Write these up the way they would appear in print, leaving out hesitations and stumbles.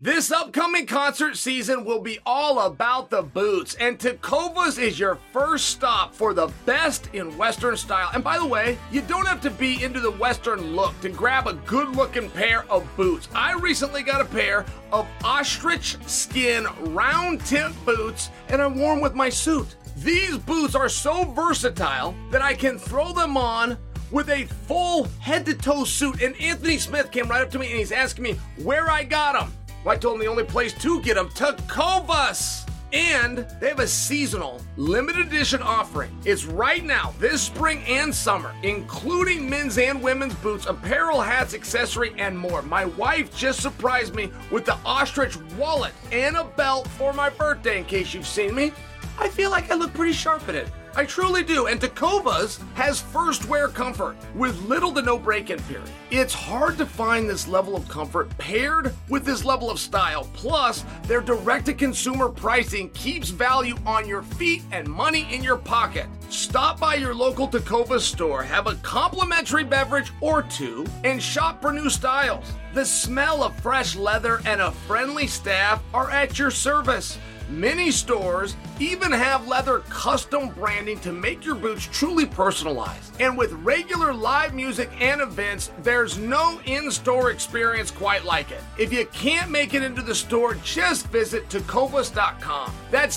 This upcoming concert season will be all about the boots, and Tecovas is your first stop for the best in Western style. And by the way, you don't have to be into the Western look to grab a good-looking pair of boots. I recently got a pair of ostrich skin round-tip boots, and I wore them with my suit. These boots are so versatile that I can throw them on with a full head-to-toe suit. And Anthony Smith came right up to me and he's asking me where I got them. Well, I told him the only place to get them, Tecovas. And they have a seasonal, limited edition offering. It's right now, this spring and summer, including men's and women's boots, apparel, hats, accessory, and more. My wife just surprised me with the ostrich wallet and a belt for my birthday, in case you've seen me. I feel like I look pretty sharp in it. I truly do. And Tecovas has first wear comfort with little to no break-in period. It's hard to find this level of comfort paired with this level of style. Plus, their direct-to-consumer pricing keeps value on your feet and money in your pocket. Stop by your local Tecovas store, have a complimentary beverage or two, and shop for new styles. The smell of fresh leather and a friendly staff are at your service. Many stores even have leather custom branding to make your boots truly personalized. And with regular live music and events, there's no in-store experience quite like it. If you can't make it into the store, just visit Tecovas.com. That's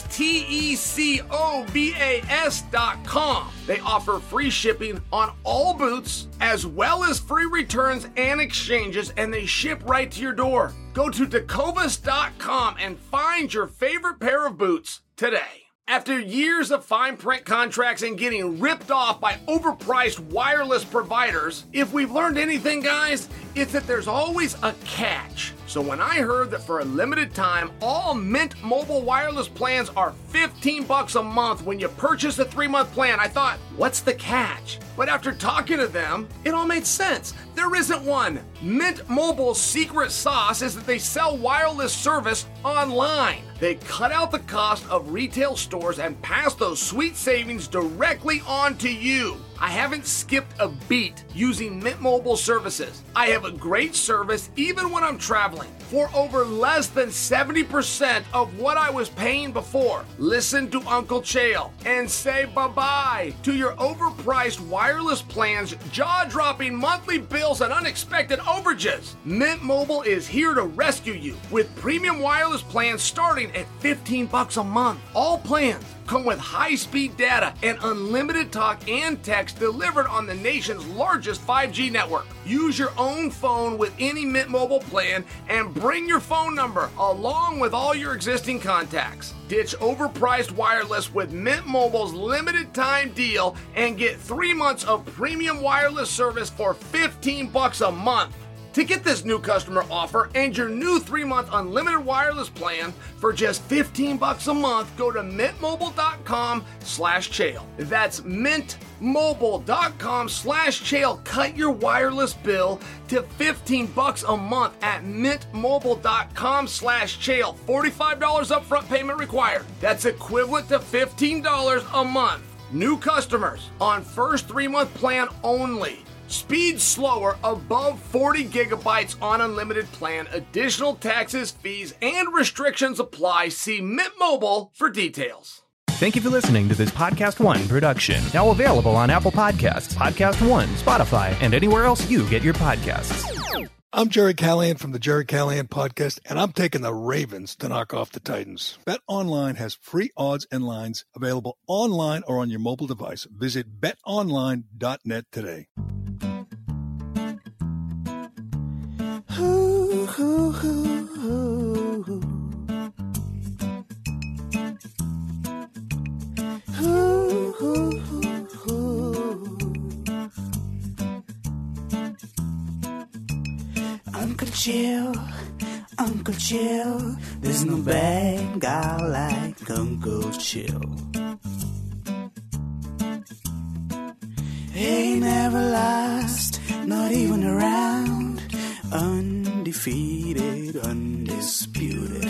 Tecovas.com. They offer free shipping on all boots, as well as free returns and exchanges, and they ship right to your door. Go to Tecovas.com and find your favorite pair of boots today. After years of fine print contracts and getting ripped off by overpriced wireless providers, if we've learned anything, guys, it's that there's always a catch. So when I heard that for a limited time, all Mint Mobile wireless plans are $15 a month when you purchase a 3-month plan, I thought, what's the catch? But after talking to them, it all made sense. There isn't one. Mint Mobile's secret sauce is that they sell wireless service online. They cut out the cost of retail stores and pass those sweet savings directly on to you. I haven't skipped a beat using Mint Mobile services. I have a great service even when I'm traveling for over less than 70% of what I was paying before. Listen to Uncle Chael and say bye-bye to your overpriced wireless plans, jaw-dropping monthly bills, and unexpected overages. Mint Mobile is here to rescue you with premium wireless plans starting at $15 a month. All plans come with high-speed data and unlimited talk and text delivered on the nation's largest 5G network. Use your own phone with any Mint Mobile plan and bring your phone number along with all your existing contacts. Ditch overpriced wireless with Mint Mobile's limited time deal and get 3 months of premium wireless service for $15 a month. To get this new customer offer and your new 3-month unlimited wireless plan for just $15 a month, go to mintmobile.com/Chael. That's mintmobile.com/Chael. Cut your wireless bill to $15 a month at mintmobile.com/Chael. $45 upfront payment required. That's equivalent to $15 a month. New customers on first 3-month plan only. Speed slower above 40 gigabytes on unlimited plan. Additional taxes, fees, and restrictions apply. See Mint Mobile for details. Thank you for listening to this Podcast One production. Now available on Apple Podcasts, Podcast One, Spotify, and anywhere else you get your podcasts. I'm Jerry Callahan from the Jerry Callahan Podcast, and I'm taking the Ravens to knock off the Titans. BetOnline has free odds and lines available online or on your mobile device. Visit betonline.net today. Uncle Chill, there's no bad guy like Uncle Chill. He never lost, not even around, undefeated, undisputed.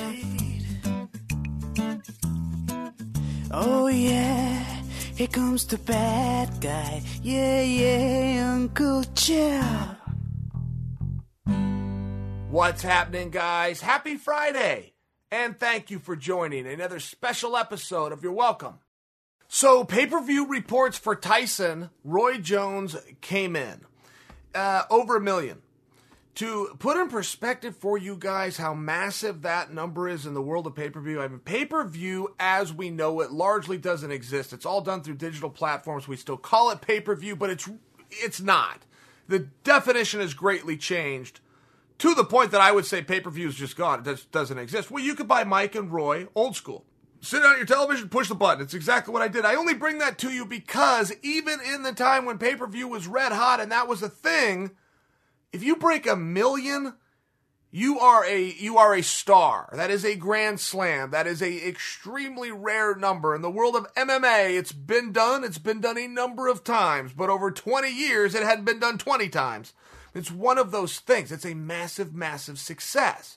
Oh yeah, here comes the bad guy, yeah, Uncle Chill. What's happening, guys? Happy Friday! And thank you for joining another special episode of You're Welcome. So, pay-per-view reports for Tyson, Roy Jones came in. Over 1 million. To put in perspective for you guys how massive that number is in the world of pay-per-view, I mean, pay-per-view as we know it largely doesn't exist. It's all done through digital platforms. We still call it pay-per-view, but it's not. The definition has greatly changed to the point that I would say pay-per-view is just gone. It doesn't exist. Well, you could buy Mike and Roy, old school. Sit down at your television, push the button. It's exactly what I did. I only bring that to you because even in the time when pay-per-view was red hot and that was a thing, if you break 1 million, you are a star. That is a grand slam. That is a extremely rare number. In the world of MMA, it's been done. It's been done a number of times, but over 20 years, it hadn't been done 20 times. It's one of those things. It's a massive, massive success.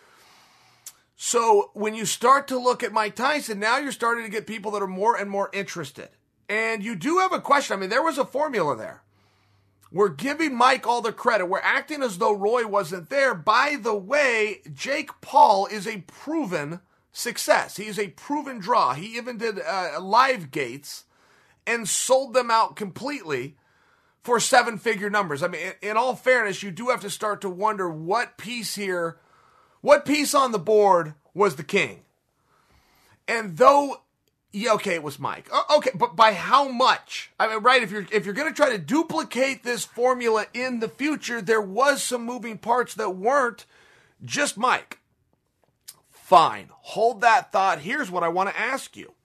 So when you start to look at Mike Tyson, now you're starting to get people that are more and more interested. And you do have a question. I mean, there was a formula there. We're giving Mike all the credit. We're acting as though Roy wasn't there. By the way, Jake Paul is a proven success. He's a proven draw. He even did live gates and sold them out completely for 7-figure numbers. I mean, in all fairness, you do have to start to wonder what piece on the board was the king. And though, yeah, okay, it was Mike. Okay, but by how much? I mean, right, if you're going to try to duplicate this formula in the future, there was some moving parts that weren't just Mike. Fine, hold that thought. Here's what I want to ask you.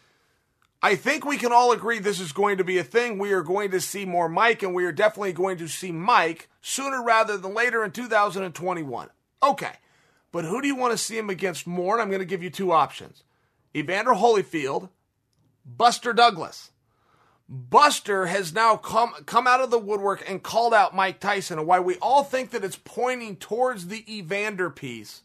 I think we can all agree this is going to be a thing. We are going to see more Mike, and we are definitely going to see Mike sooner rather than later in 2021. Okay, but who do you want to see him against more? And I'm going to give you 2 options. Evander Holyfield, Buster Douglas. Buster has now come out of the woodwork and called out Mike Tyson, and why we all think that it's pointing towards the Evander piece.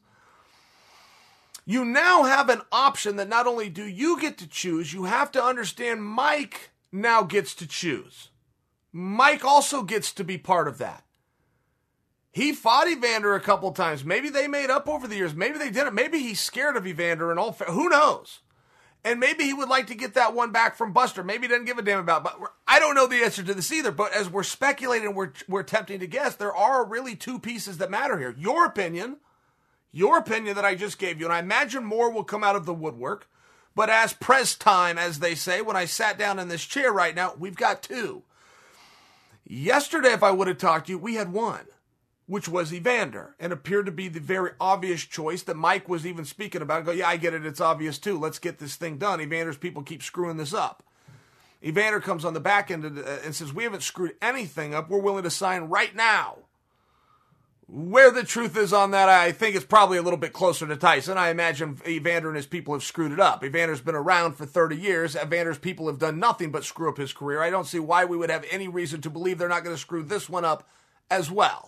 You now have an option that not only do you get to choose, you have to understand Mike now gets to choose. Mike also gets to be part of that. He fought Evander a couple times. Maybe they made up over the years. Maybe they didn't. Maybe he's scared of Evander and all. Who knows? And maybe he would like to get that one back from Buster. Maybe he doesn't give a damn about it. But I don't know the answer to this either. But as we're speculating, we're attempting to guess, there are really 2 pieces that matter here. Your opinion that I just gave you, and I imagine more will come out of the woodwork. But as press time, as they say, when I sat down in this chair right now, we've got 2. Yesterday, if I would have talked to you, we had 1. Which was Evander, and appeared to be the very obvious choice that Mike was even speaking about. Go, yeah, I get it, it's obvious too. Let's get this thing done. Evander's people keep screwing this up. Evander comes on the back end and says, we haven't screwed anything up. We're willing to sign right now. Where the truth is on that, I think it's probably a little bit closer to Tyson. I imagine Evander and his people have screwed it up. Evander's been around for 30 years. Evander's people have done nothing but screw up his career. I don't see why we would have any reason to believe they're not going to screw this one up as well.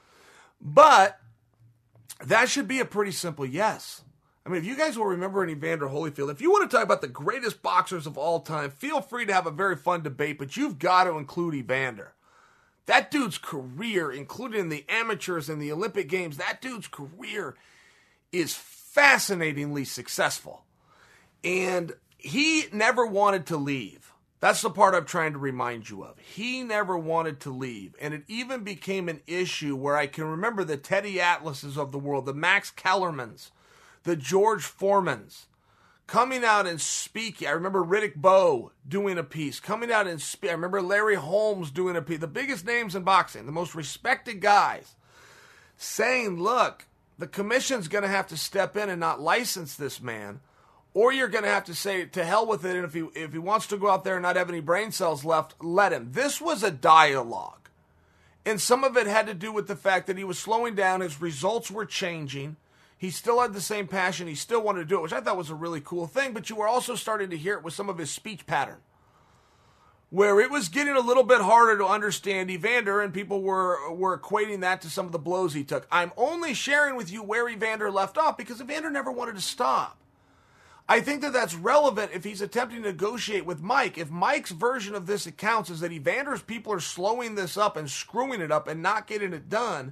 But that should be a pretty simple yes. I mean, if you guys will remember an Evander Holyfield, if you want to talk about the greatest boxers of all time, feel free to have a very fun debate, but you've got to include Evander. That dude's career, including the amateurs and the Olympic Games, that dude's career is fascinatingly successful. And he never wanted to leave. That's the part I'm trying to remind you of. He never wanted to leave. And it even became an issue where I can remember the Teddy Atlases of the world, the Max Kellermans, the George Foremans, coming out and speaking. I remember Riddick Bowe doing a piece, coming out and speaking. I remember Larry Holmes doing a piece, the biggest names in boxing, the most respected guys, saying, look, the commission's going to have to step in and not license this man. Or you're going to have to say, to hell with it, and if he wants to go out there and not have any brain cells left, let him. This was a dialogue. And some of it had to do with the fact that he was slowing down, his results were changing, he still had the same passion, he still wanted to do it, which I thought was a really cool thing, but you were also starting to hear it with some of his speech pattern, where it was getting a little bit harder to understand Evander, and people were equating that to some of the blows he took. I'm only sharing with you where Evander left off, because Evander never wanted to stop. I think that that's relevant if he's attempting to negotiate with Mike. If Mike's version of this accounts is that Evander's people are slowing this up and screwing it up and not getting it done,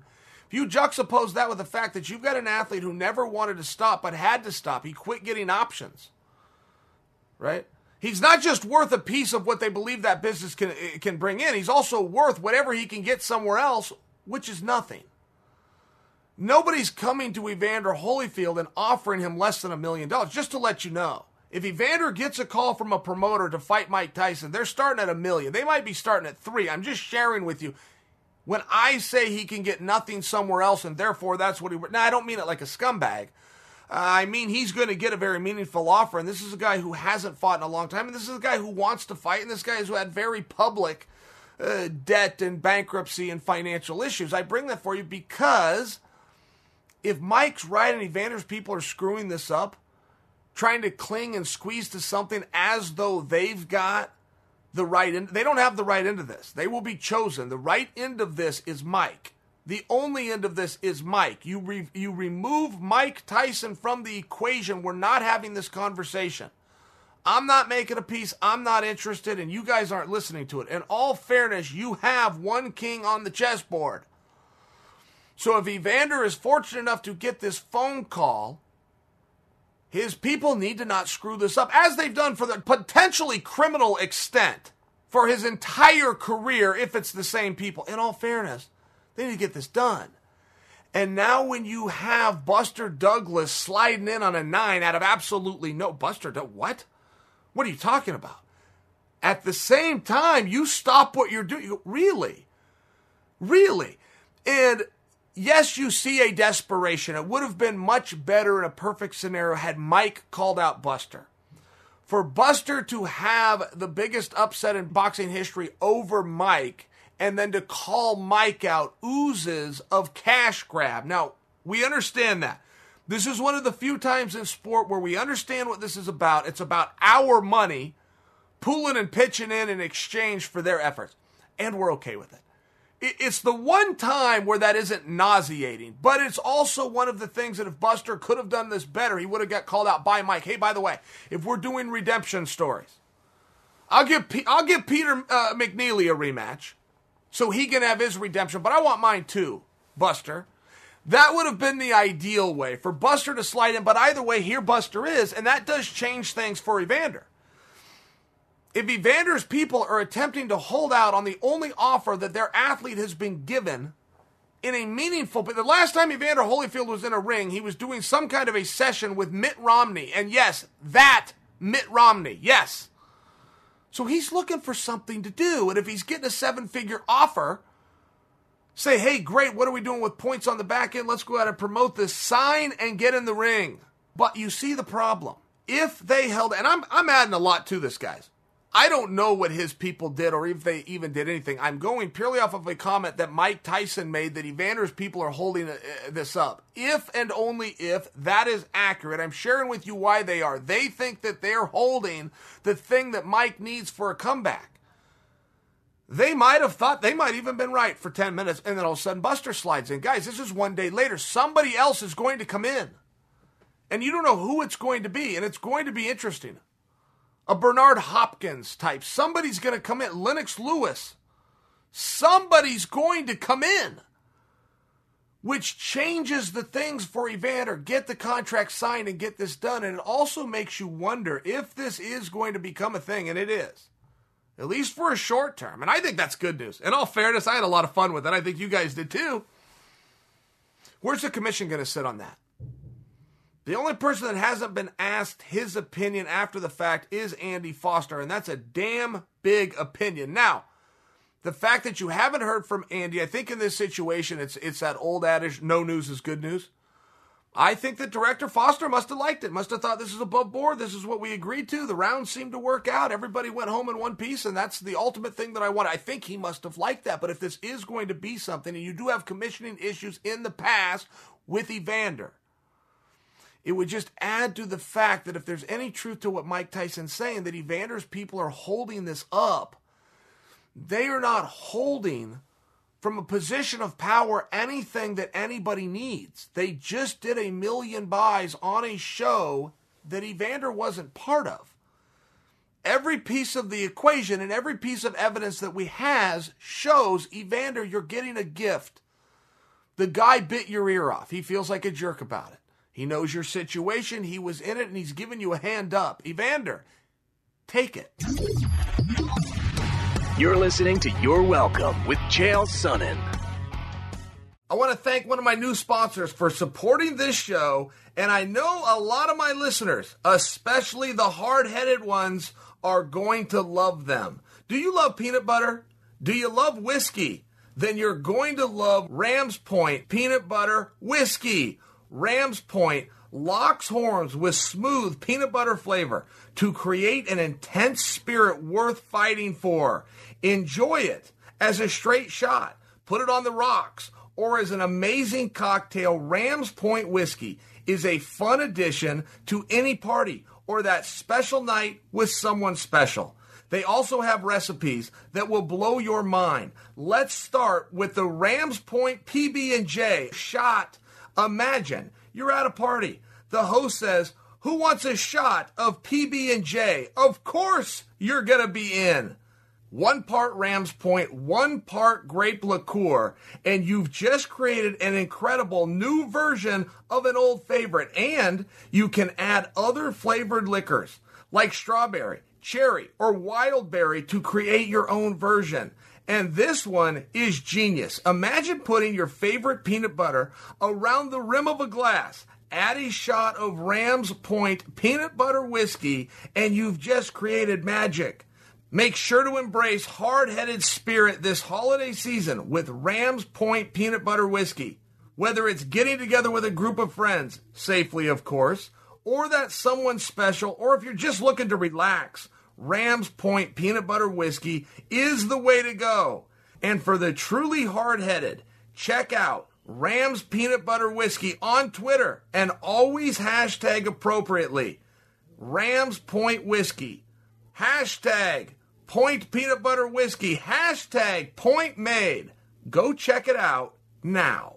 If you juxtapose that with the fact that you've got an athlete who never wanted to stop but had to stop, he quit getting options, right? He's not just worth a piece of what they believe that business can bring in. He's also worth whatever he can get somewhere else, which is nothing. Nobody's coming to Evander Holyfield and offering him less than $1 million, just to let you know. If Evander gets a call from a promoter to fight Mike Tyson, they're starting at $1 million. They might be starting at $3 million. I'm just sharing with you. When I say he can get nothing somewhere else and therefore that's what he... Now, I don't mean it like a scumbag. I mean, he's going to get a very meaningful offer, and this is a guy who hasn't fought in a long time, and this is a guy who wants to fight, and this guy who had very public debt and bankruptcy and financial issues. I bring that for you because if Mike's right and Evander's people are screwing this up, trying to cling and squeeze to something as though they've got the right end, they don't have the right end of this. They will be chosen. The right end of this is Mike. The only end of this is Mike. You remove Mike Tyson from the equation, we're not having this conversation. I'm not making a piece. I'm not interested, and you guys aren't listening to it. In all fairness, you have one king on the chessboard. So if Evander is fortunate enough to get this phone call, his people need to not screw this up, as they've done for the potentially criminal extent for his entire career if it's the same people. In all fairness, they need to get this done. And now when you have Buster Douglas sliding in on a 9 out of absolutely no... Buster, what? What are you talking about? At the same time, you stop what you're doing. Really? Really? And yes, you see a desperation. It would have been much better in a perfect scenario had Mike called out Buster. For Buster to have the biggest upset in boxing history over Mike, and then to call Mike out, oozes of cash grab. Now, we understand that. This is one of the few times in sport where we understand what this is about. It's about our money pooling and pitching in exchange for their efforts. And we're okay with it. It's the one time where that isn't nauseating, but it's also one of the things that if Buster could have done this better, he would have got called out by Mike. Hey, by the way, if we're doing redemption stories, I'll give Peter McNeely a rematch so he can have his redemption, but I want mine too, Buster. That would have been the ideal way for Buster to slide in, but either way, here Buster is, and that does change things for Evander. If Evander's people are attempting to hold out on the only offer that their athlete has been given in a meaningful... But the last time Evander Holyfield was in a ring, he was doing some kind of a session with Mitt Romney. And yes, that Mitt Romney, yes. So he's looking for something to do. And if he's getting a 7-figure offer, say, hey, great, what are we doing with points on the back end? Let's go out and promote this. Sign and get in the ring. But you see the problem. If they held... And I'm adding a lot to this, guys. I don't know what his people did or if they even did anything. I'm going purely off of a comment that Mike Tyson made that Evander's people are holding this up. If and only if that is accurate, I'm sharing with you why they are. They think that they're holding the thing that Mike needs for a comeback. They might have thought, they might even been right for 10 minutes, and then all of a sudden Buster slides in. Guys, this is one day later. Somebody else is going to come in. And you don't know who it's going to be, and it's going to be interesting. A Bernard Hopkins type. Somebody's going to come in. Lennox Lewis. Somebody's going to come in. Which changes the things for Evander. Get the contract signed and get this done. And it also makes you wonder if this is going to become a thing. And it is. At least for a short term. And I think that's good news. In all fairness, I had a lot of fun with it. I think you guys did too. Where's the commission going to sit on that? The only person that hasn't been asked his opinion after the fact is Andy Foster, and that's a damn big opinion. Now, the fact that you haven't heard from Andy, I think in this situation, it's that old adage, no news is good news. I think that Director Foster must have liked it, must have thought this is above board, this is what we agreed to, the rounds seemed to work out, everybody went home in one piece, and that's the ultimate thing that I want. I think he must have liked that, but if this is going to be something, and you do have commissioning issues in the past with Evander, it would just add to the fact that if there's any truth to what Mike Tyson's saying, that Evander's people are holding this up, they are not holding from a position of power anything that anybody needs. They just did 1 million buys on a show that Evander wasn't part of. Every piece of the equation and every piece of evidence that we has shows, Evander, you're getting a gift The guy bit your ear off. He feels like a jerk about it. He knows your situation. He was in it, and he's giving you a hand up. Evander, take it. You're listening to You're Welcome with Chael Sonnen. I want to thank one of my new sponsors for supporting this show, and I know a lot of my listeners, especially the hard-headed ones, are going to love them. Do you love peanut butter? Do you love whiskey? Then you're going to love Rams Point Peanut Butter Whiskey. Rams Point locks horns with smooth peanut butter flavor to create an intense spirit worth fighting for. Enjoy it as a straight shot, put it on the rocks, or as an amazing cocktail. Rams Point Whiskey is a fun addition to any party or that special night with someone special. They also have recipes that will blow your mind. Let's start with the Rams Point PB&J shot. Imagine you're at a party. The host says, "Who wants a shot of PB&J?" Of course you're going to be in. 1 part Rams Point, 1 part grape liqueur, and you've just created an incredible new version of an old favorite. And you can add other flavored liquors like strawberry, cherry, or wild berry to create your own version. And this one is genius. Imagine putting your favorite peanut butter around the rim of a glass, add a shot of Rams Point peanut butter whiskey, and you've just created magic. Make sure to embrace hard-headed spirit this holiday season with Rams Point peanut butter whiskey. Whether it's getting together with a group of friends, safely of course, or that someone special, or if you're just looking to relax, Rams Point Peanut Butter Whiskey is the way to go. And for the truly hard-headed, check out Rams Peanut Butter Whiskey on Twitter and always hashtag appropriately. Rams Point Whiskey. Hashtag Point Peanut Butter Whiskey. Hashtag Point Made. Go check it out now.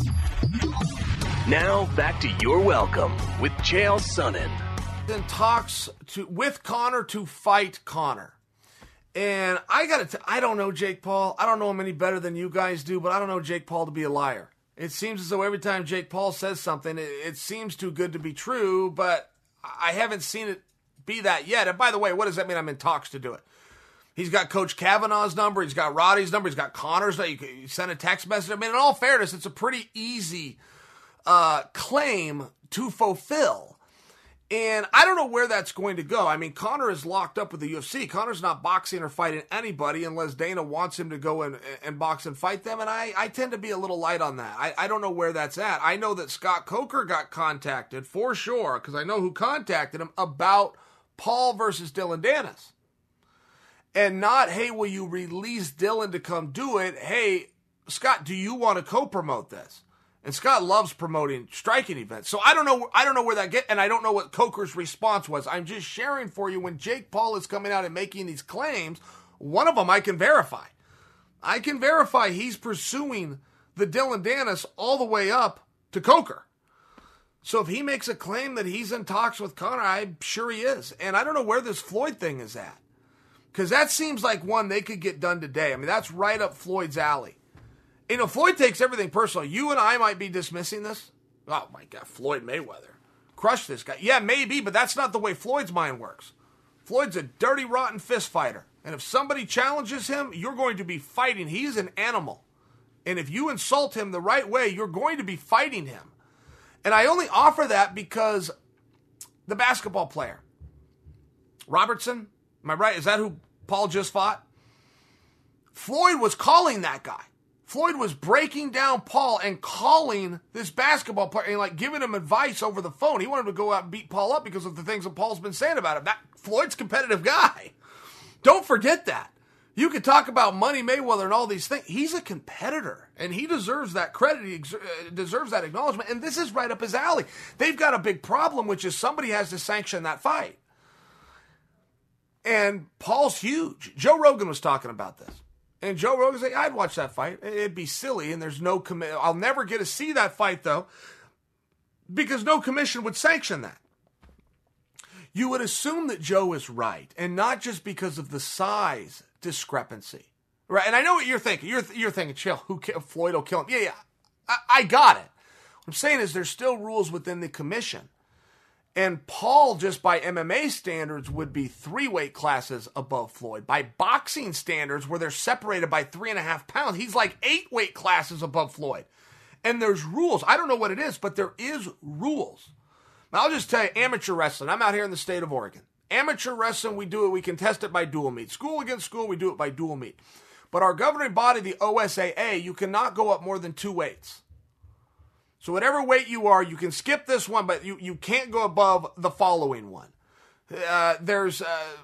Now back to You're Welcome with Chael Sonnen. In talks with Conor to fight Conor. And I don't know Jake Paul. I don't know him any better than you guys do, but I don't know Jake Paul to be a liar. It seems as though every time Jake Paul says something, it seems too good to be true, but I haven't seen it be that yet. And by the way, what does that mean? I'm in talks to do it. He's got Coach Kavanaugh's number. He's got Roddy's number. He's got Conor's number. You send a text message. I mean, in all fairness, it's a pretty easy claim to fulfill. And I don't know where that's going to go. I mean, Conor is locked up with the UFC. Conor's not boxing or fighting anybody unless Dana wants him to go and box and fight them. And I tend to be a little light on that. I don't know where that's at. I know that Scott Coker got contacted for sure, because I know who contacted him, about Paul versus Dillon Danis. And not, hey, will you release Dillon to come do it? Hey, Scott, do you want to co-promote this? And Scott loves promoting striking events. So I don't know where that and I don't know what Coker's response was. I'm just sharing for you when Jake Paul is coming out and making these claims, one of them I can verify. I can verify he's pursuing the Dillon Danis all the way up to Coker. So if he makes a claim that he's in talks with Conor, I'm sure he is. And I don't know where this Floyd thing is at. Because that seems like one they could get done today. I mean, that's right up Floyd's alley. You know, Floyd takes everything personal. You and I might be dismissing this. Oh, my God, Floyd Mayweather. Crush this guy. Yeah, maybe, but that's not the way Floyd's mind works. Floyd's a dirty, rotten fist fighter. And if somebody challenges him, you're going to be fighting. He's an animal. And if you insult him the right way, you're going to be fighting him. And I only offer that because the basketball player, Robertson, am I right? Is that who Paul just fought? Floyd was calling that guy. Floyd was breaking down Paul and calling this basketball player and like giving him advice over the phone. He wanted to go out and beat Paul up because of the things that Paul's been saying about him. Floyd's a competitive guy. Don't forget that. You could talk about Money Mayweather and all these things. He's a competitor, and he deserves that credit. He deserves that acknowledgement, and this is right up his alley. They've got a big problem, which is somebody has to sanction that fight. And Paul's huge. Joe Rogan was talking about this. And Joe Rogan said, I'd watch that fight. It'd be silly, and there's no commitment. I'll never get to see that fight, though, because no commission would sanction that. You would assume that Joe is right, and not just because of the size discrepancy. Right? And I know what you're thinking. You're thinking, chill, Floyd will kill him. Yeah. I got it. What I'm saying is there's still rules within the commission. And Paul, just by MMA standards, would be 3 weight classes above Floyd. By boxing standards, where they're separated by 3.5 pounds, he's like 8 weight classes above Floyd. And there's rules. I don't know what it is, but there is rules. Now, I'll just tell you, amateur wrestling, I'm out here in the state of Oregon. Amateur wrestling, we do it, we can test it by dual meet. School against school, we do it by dual meet. But our governing body, the OSAA, you cannot go up more than 2 weights. So whatever weight you are, you can skip this one, but you can't go above the following one. There's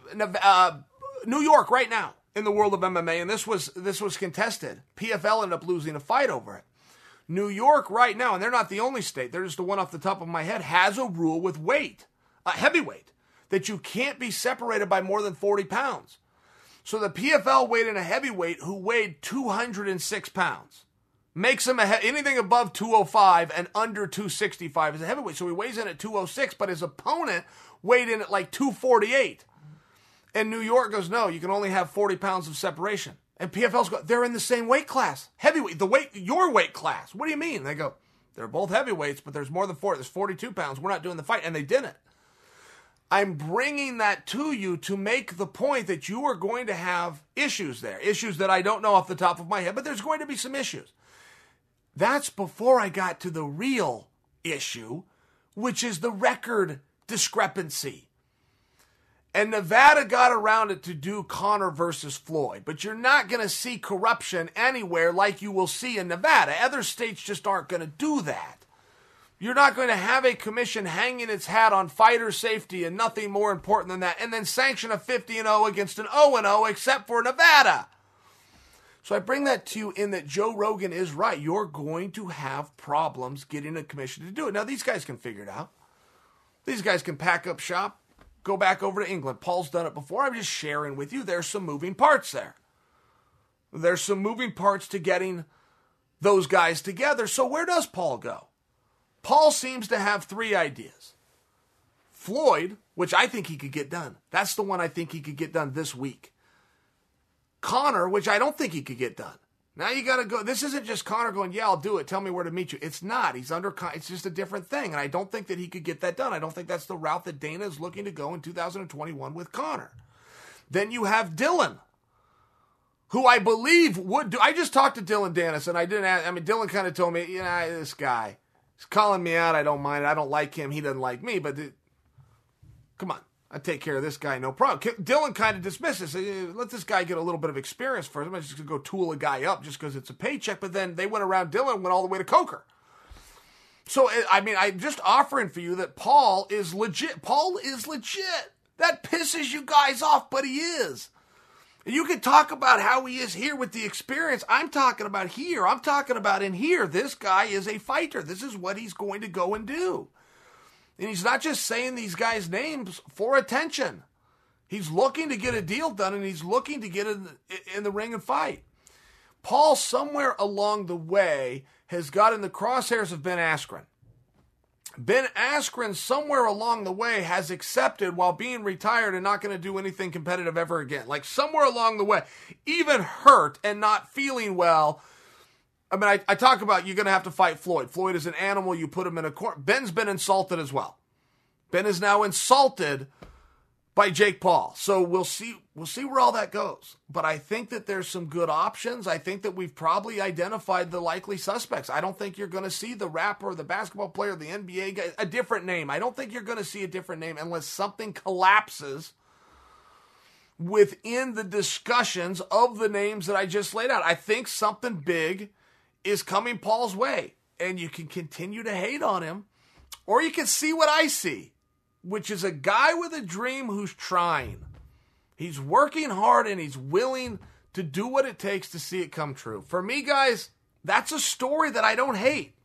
New York right now in the world of MMA, and this was contested. PFL ended up losing a fight over it. New York right now, and they're not the only state, they're just the one off the top of my head, has a rule with weight, heavyweight, that you can't be separated by more than 40 pounds. So the PFL weighed in a heavyweight who weighed 206 pounds. Makes him anything above 205 and under 265 is a heavyweight. So he weighs in at 206, but his opponent weighed in at like 248. And New York goes, no, you can only have 40 pounds of separation. And PFL's go, they're in the same weight class. Heavyweight, your weight class. What do you mean? They go, they're both heavyweights, but there's more than 40. There's 42 pounds. We're not doing the fight. And they didn't. I'm bringing that to you to make the point that you are going to have issues there. Issues that I don't know off the top of my head, but there's going to be some issues. That's before I got to the real issue, which is the record discrepancy. And Nevada got around it to do Conor versus Floyd. But you're not going to see corruption anywhere like you will see in Nevada. Other states just aren't going to do that. You're not going to have a commission hanging its hat on fighter safety and nothing more important than that, and then sanction a 50-0 against an 0-0 except for Nevada. So I bring that to you in that Joe Rogan is right. You're going to have problems getting a commission to do it. Now, these guys can figure it out. These guys can pack up shop, go back over to England. Paul's done it before. I'm just sharing with you. There's some moving parts there. There's some moving parts to getting those guys together. So where does Paul go? Paul seems to have 3 ideas. Floyd, which I think he could get done. That's the one I think he could get done this week. Conor, which I don't think he could get done. Now you got to go. This isn't just Conor going, yeah, I'll do it. Tell me where to meet you. It's not. It's just a different thing. And I don't think that he could get that done. I don't think that's the route that Dana is looking to go in 2021 with Conor. Then you have Dylan, who I believe would do. I just talked to Dylan Dennis, and Dylan kind of told me, this guy, he's calling me out. I don't mind it. I don't like him. He doesn't like me. But come on. I take care of this guy, no problem. Dylan kind of dismisses. Let this guy get a little bit of experience first. I'm just going to go tool a guy up just because it's a paycheck. But then they went around Dylan and went all the way to Coker. So, I'm just offering for you that Paul is legit. Paul is legit. That pisses you guys off, but he is. You can talk about how he is here with the experience. I'm talking about here. I'm talking about in here. This guy is a fighter. This is what he's going to go and do. And he's not just saying these guys' names for attention. He's looking to get a deal done, and he's looking to get in the ring and fight. Paul, somewhere along the way, has got in the crosshairs of Ben Askren. Ben Askren, somewhere along the way, has accepted while being retired and not going to do anything competitive ever again. Like somewhere along the way, even hurt and not feeling well. I talk about you're going to have to fight Floyd. Floyd is an animal. You put him in a corner. Ben's been insulted as well. Ben is now insulted by Jake Paul. So we'll see where all that goes. But I think that there's some good options. I think that we've probably identified the likely suspects. I don't think you're going to see the rapper, the basketball player, the NBA guy, a different name. I don't think you're going to see a different name unless something collapses within the discussions of the names that I just laid out. I think something big is coming Paul's way. And you can continue to hate on him, or you can see what I see, which is a guy with a dream who's trying. He's working hard and he's willing to do what it takes to see it come true. For me, guys, that's a story that I don't hate.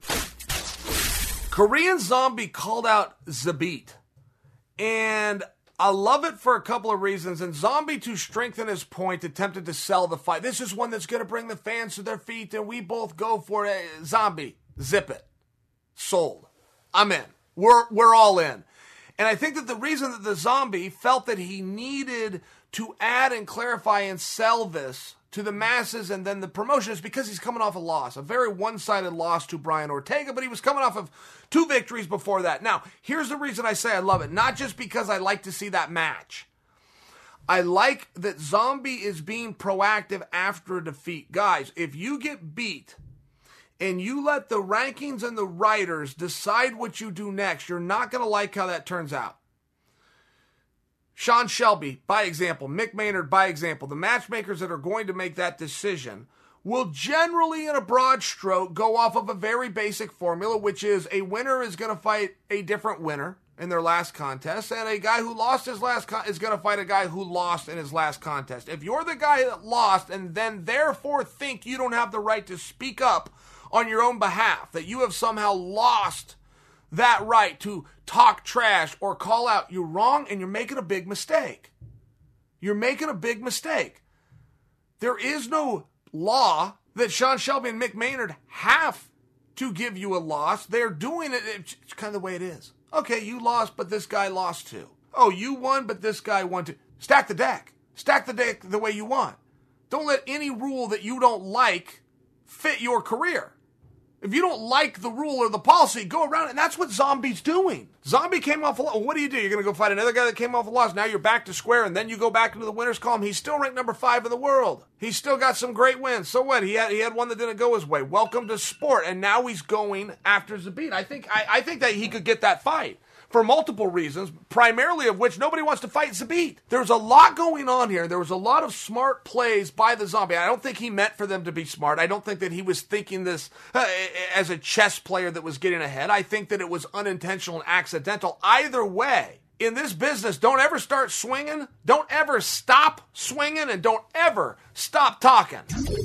Korean Zombie called out Zabit. And I love it for a couple of reasons. And Zombie, to strengthen his point, attempted to sell the fight. This is one that's going to bring the fans to their feet, and we both go for it. Zombie, zip it. Sold. I'm in. We're all in. And I think that the reason that the Zombie felt that he needed to add and clarify and sell this to the masses and then the promotion is because he's coming off a loss, a very one-sided loss to Brian Ortega, but he was coming off of 2 victories before that. Now, here's the reason I say I love it. Not just because I like to see that match. I like that Zombie is being proactive after a defeat. Guys, if you get beat and you let the rankings and the writers decide what you do next, you're not going to like how that turns out. Sean Shelby, by example, Mick Maynard, by example, the matchmakers that are going to make that decision will generally, in a broad stroke, go off of a very basic formula, which is a winner is going to fight a different winner in their last contest, and a guy who lost his last is going to fight a guy who lost in his last contest. If you're the guy that lost and then therefore think you don't have the right to speak up on your own behalf, that you have somehow lost that right to talk trash or call out, you're wrong and you're making a big mistake. You're making a big mistake. There is no law that Sean Shelby and Mick Maynard have to give you a loss. They're doing it. It's kind of the way it is. Okay, you lost, but this guy lost too. Oh, you won, but this guy won too. Stack the deck. Stack the deck the way you want. Don't let any rule that you don't like fit your career. If you don't like the rule or the policy, go around it. And that's what Zombie's doing. Zombie came off a loss. What do? You're going to go fight another guy that came off a loss. Now you're back to square, and then you go back into the winner's column. He's still ranked number 5 in the world. He's still got some great wins. So what? He had one that didn't go his way. Welcome to sport. And now he's going after Zabit. I think that he could get that fight for multiple reasons, primarily of which nobody wants to fight Zabit. There's a lot going on here. There was a lot of smart plays by the Zombie. I don't think he meant for them to be smart. I don't think that he was thinking this as a chess player that was getting ahead. I think that it was unintentional and accidental. Either way, in this business, don't ever start swinging, don't ever stop swinging, and don't ever stop talking.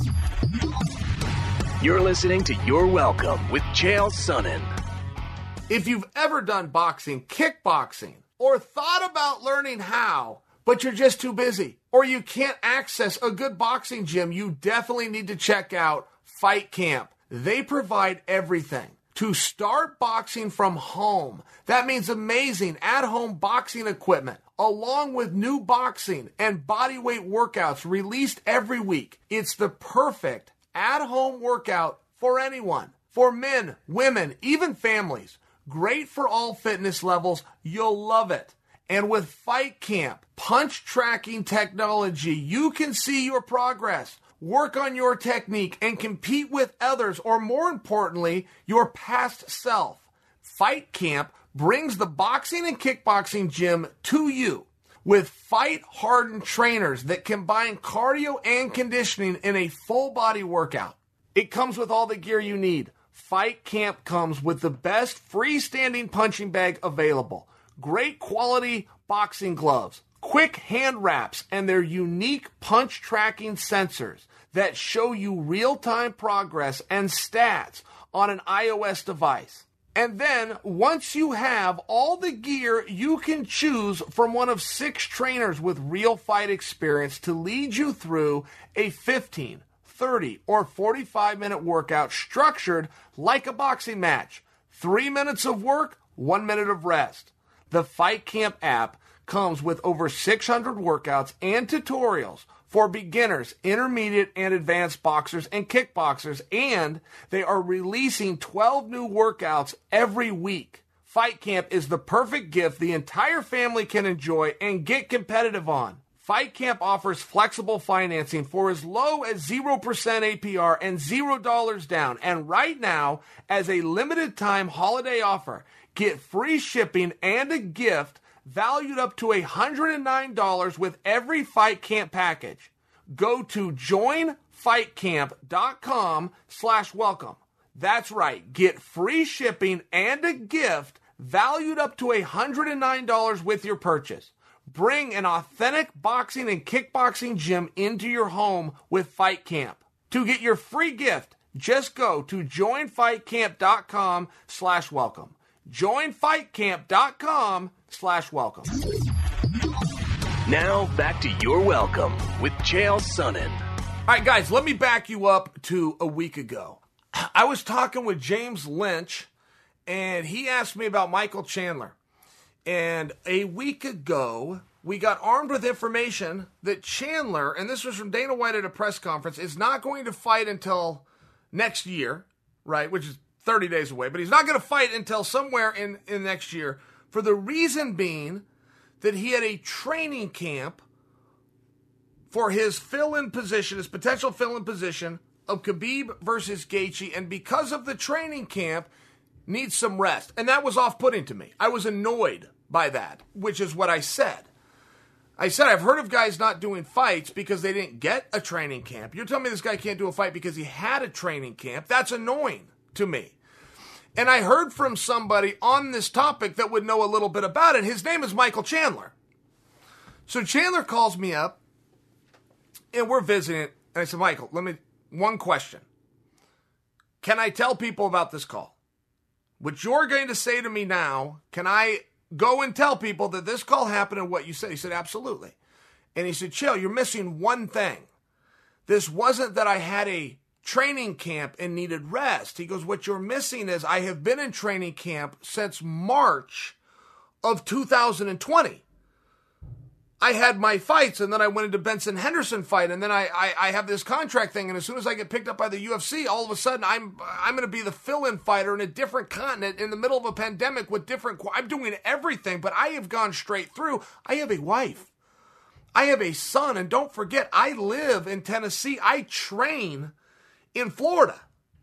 You're listening to You're Welcome with Chael Sonnen. If you've ever done boxing, kickboxing, or thought about learning how, but you're just too busy, or you can't access a good boxing gym, you definitely need to check out Fight Camp. They provide everything to start boxing from home. That means amazing at-home boxing equipment, along with new boxing and bodyweight workouts released every week. It's the perfect at-home workout for anyone, for men, women, even families. Great for all fitness levels. You'll love it. And with Fight Camp, punch tracking technology, you can see your progress, work on your technique, and compete with others, or more importantly, your past self. Fight Camp brings the boxing and kickboxing gym to you with fight-hardened trainers that combine cardio and conditioning in a full-body workout. It comes with all the gear you need. Fight Camp comes with the best freestanding punching bag available, great quality boxing gloves, quick hand wraps, and their unique punch tracking sensors that show you real-time progress and stats on an iOS device. And then, once you have all the gear, you can choose from one of 6 trainers with real fight experience to lead you through a 15, 30, or 45-minute workout structured like a boxing match. 3 minutes of work, 1 minute of rest. The Fight Camp app comes with over 600 workouts and tutorials for beginners, intermediate, and advanced boxers and kickboxers, and they are releasing 12 new workouts every week. Fight Camp is the perfect gift the entire family can enjoy and get competitive on. Fight Camp offers flexible financing for as low as 0% APR and $0 down. And right now, as a limited time holiday offer, get free shipping and a gift valued up to $109 with every Fight Camp package. Go to joinfightcamp.com/welcome. That's right. Get free shipping and a gift valued up to $109 with your purchase. Bring an authentic boxing and kickboxing gym into your home with Fight Camp. To get your free gift, just go to joinfightcamp.com/welcome. joinfightcamp.com/welcome. Now back to You're Welcome with Chael Sonnen. All right, guys, let me back you up to a week ago. I was talking with James Lynch, and he asked me about Michael Chandler. And a week ago, we got armed with information that Chandler, and this was from Dana White at a press conference, is not going to fight until next year, right, which is 30 days away, but he's not going to fight until somewhere in next year, for the reason being that he had a training camp for his fill-in position, his potential fill-in position of Khabib versus Gaethje, and because of the training camp, needs some rest. And that was off-putting to me. I was annoyed by that, which is what I said. I said I've heard of guys not doing fights because they didn't get a training camp. You're telling me this guy can't do a fight because he had a training camp? That's annoying to me. And I heard from somebody on this topic that would know a little bit about it. His name is Michael Chandler. So Chandler calls me up, and we're visiting, and I said, Michael, one question. Can I tell people about this call? What you're going to say to me now, can I go and tell people that this call happened and what you said? He said, absolutely. And he said, Chael, you're missing one thing. This wasn't that I had a training camp and needed rest. He goes, what you're missing is I have been in training camp since March of 2020. I had my fights, and then I went into Benson Henderson fight, and then I have this contract thing, and as soon as I get picked up by the UFC, all of a sudden I'm going to be the fill-in fighter in a different continent in the middle of a pandemic with I'm doing everything, but I have gone straight through. I have a wife. I have a son, and don't forget, I live in Tennessee. I train in Florida.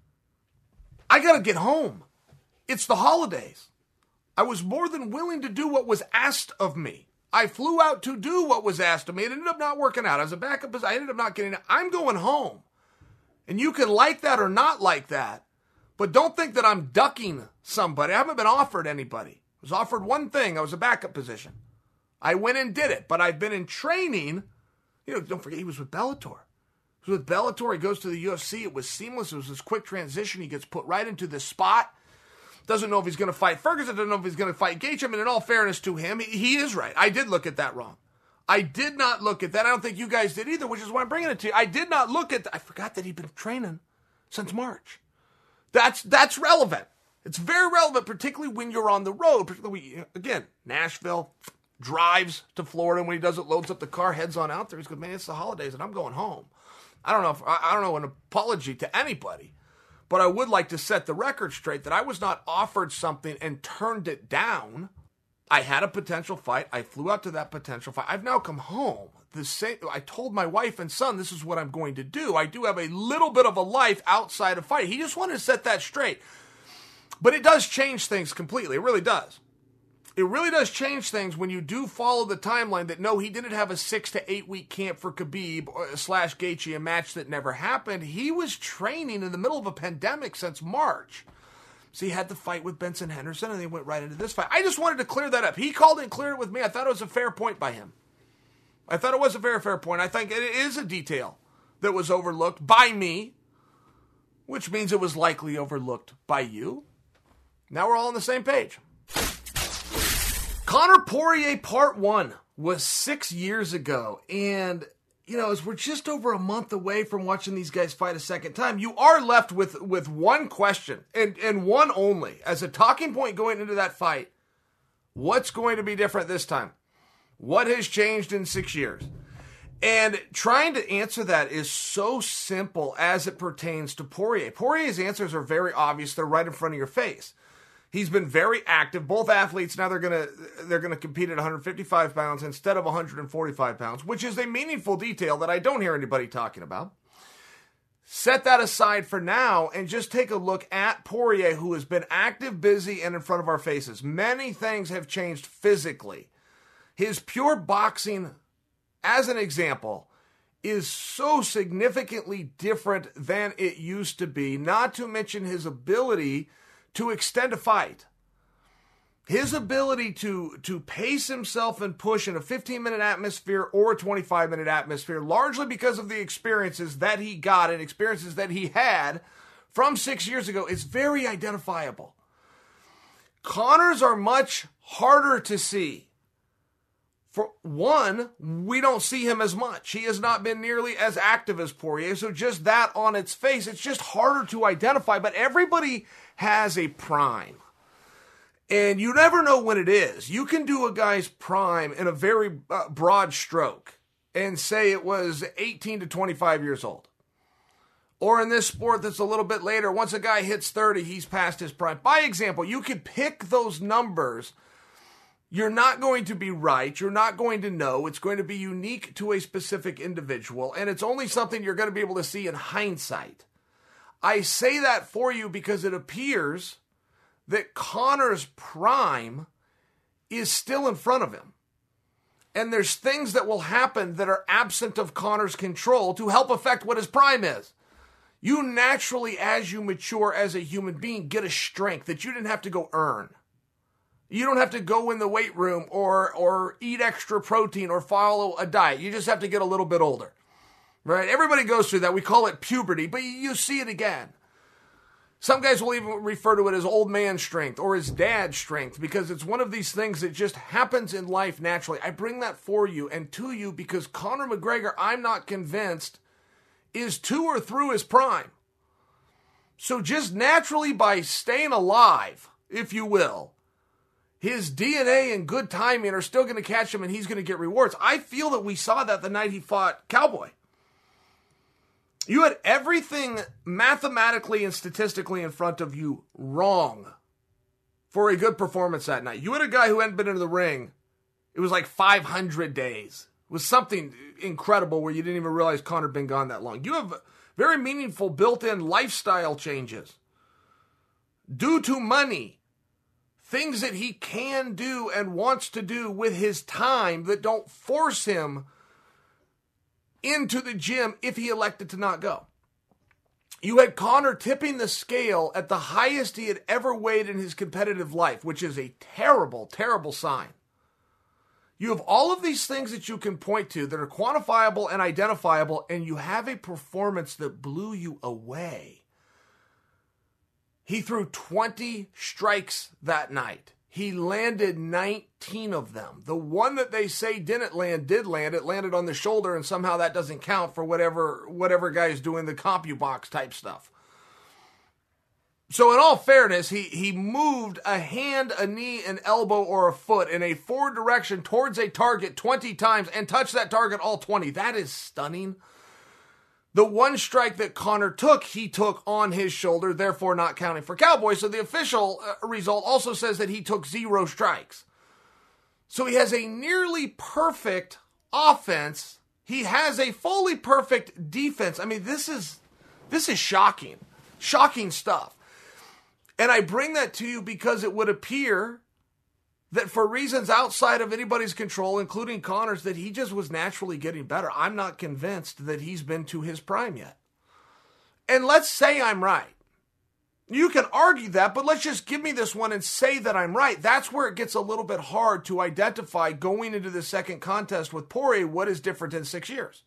I got to get home. It's the holidays. I was more than willing to do what was asked of me. I flew out to do what was asked of me. It ended up not working out. As a backup, I ended up not getting it. I'm going home. And you can like that or not like that, but don't think that I'm ducking somebody. I haven't been offered anybody. I was offered one thing. I was a backup position. I went and did it, but I've been in training. Don't forget, he was with Bellator. He was with Bellator. He goes to the UFC. It was seamless. It was this quick transition. He gets put right into this spot. Doesn't know if he's going to fight Ferguson. Doesn't know if he's going to fight Gaethje. I mean, in all fairness to him, he is right. I did look at that wrong. I did not look at that. I don't think you guys did either, which is why I'm bringing it to you. I did not look at that. I forgot that he'd been training since March. That's relevant. It's very relevant, particularly when you're on the road. Particularly, again, Nashville, drives to Florida, and when he does it, loads up the car, heads on out there. He's going, man, it's the holidays, and I'm going home. I don't know an apology to anybody. But I would like to set the record straight that I was not offered something and turned it down. I had a potential fight. I flew out to that potential fight. I've now come home. I told my wife and son, this is what I'm going to do. I do have a little bit of a life outside of fight. He just wanted to set that straight. But it does change things completely. It really does. It really does change things when you do follow the timeline that, no, he didn't have a 6 to 8 week camp for Khabib / Gaethje, a match that never happened. He was training in the middle of a pandemic since March. So he had the fight with Benson Henderson, and they went right into this fight. I just wanted to clear that up. He called and cleared it with me. I thought it was a fair point by him. I thought it was a very fair point. I think it is a detail that was overlooked by me, which means it was likely overlooked by you. Now we're all on the same page. Conor Poirier Part 1 was 6 years ago, and, as we're just over a month away from watching these guys fight a second time, you are left with one question, and one only. As a talking point going into that fight, what's going to be different this time? What has changed in 6 years? And trying to answer that is so simple as it pertains to Poirier. Poirier's answers are very obvious. They're right in front of your face. He's been very active. Both athletes now they're gonna compete at 155 pounds instead of 145 pounds, which is a meaningful detail that I don't hear anybody talking about. Set that aside for now and just take a look at Poirier, who has been active, busy, and in front of our faces. Many things have changed physically. His pure boxing, as an example, is so significantly different than it used to be, not to mention his ability to extend a fight. His ability to pace himself and push in a 15-minute atmosphere or a 25-minute atmosphere, largely because of the experiences that he got and experiences that he had from 6 years ago, is very identifiable. Conor's are much harder to see. For one, we don't see him as much. He has not been nearly as active as Poirier, so just that on its face, it's just harder to identify, but everybody has a prime. And you never know when it is. You can do a guy's prime in a very broad stroke and say it was 18 to 25 years old. Or in this sport that's a little bit later, once a guy hits 30, he's past his prime. By example, you could pick those numbers. You're not going to be right. You're not going to know. It's going to be unique to a specific individual. And it's only something you're going to be able to see in hindsight. I say that for you because it appears that Conor's prime is still in front of him. And there's things that will happen that are absent of Conor's control to help affect what his prime is. You naturally, as you mature as a human being, get a strength that you didn't have to go earn. You don't have to go in the weight room or eat extra protein or follow a diet. You just have to get a little bit older. Right? Everybody goes through that. We call it puberty, but you see it again. Some guys will even refer to it as old man strength or as dad strength because it's one of these things that just happens in life naturally. I bring that for you and to you because Conor McGregor, I'm not convinced, is to or through his prime. So just naturally by staying alive, if you will, his DNA and good timing are still going to catch him and he's going to get rewards. I feel that we saw that the night he fought Cowboy. You had everything mathematically and statistically in front of you wrong for a good performance that night. You had a guy who hadn't been in the ring. It was like 500 days. It was something incredible where you didn't even realize Conor had been gone that long. You have very meaningful built-in lifestyle changes due to money. Things that he can do and wants to do with his time that don't force him into the gym if he elected to not go. You had Conor tipping the scale at the highest he had ever weighed in his competitive life, which is a terrible, terrible sign. You have all of these things that you can point to that are quantifiable and identifiable, and you have a performance that blew you away. He threw 20 strikes that night. He landed 19 of them. The one that they say didn't land, did land. It landed on the shoulder, and somehow that doesn't count for whatever guy is doing the CompuBox type stuff. So in all fairness, he moved a hand, a knee, an elbow, or a foot in a forward direction towards a target 20 times and touched that target all 20. That is stunning. The one strike that Conor took, he took on his shoulder, therefore not counting for Cowboy. So the official result also says that he took 0 strikes. So he has a nearly perfect offense. He has a fully perfect defense. I mean, this is shocking. Shocking stuff. And I bring that to you because it would appear that for reasons outside of anybody's control, including Conor's, that he just was naturally getting better. I'm not convinced that he's been to his prime yet. And let's say I'm right. You can argue that, but let's just give me this one and say that I'm right. That's where it gets a little bit hard to identify going into the second contest with Poirier what is different in 6 years.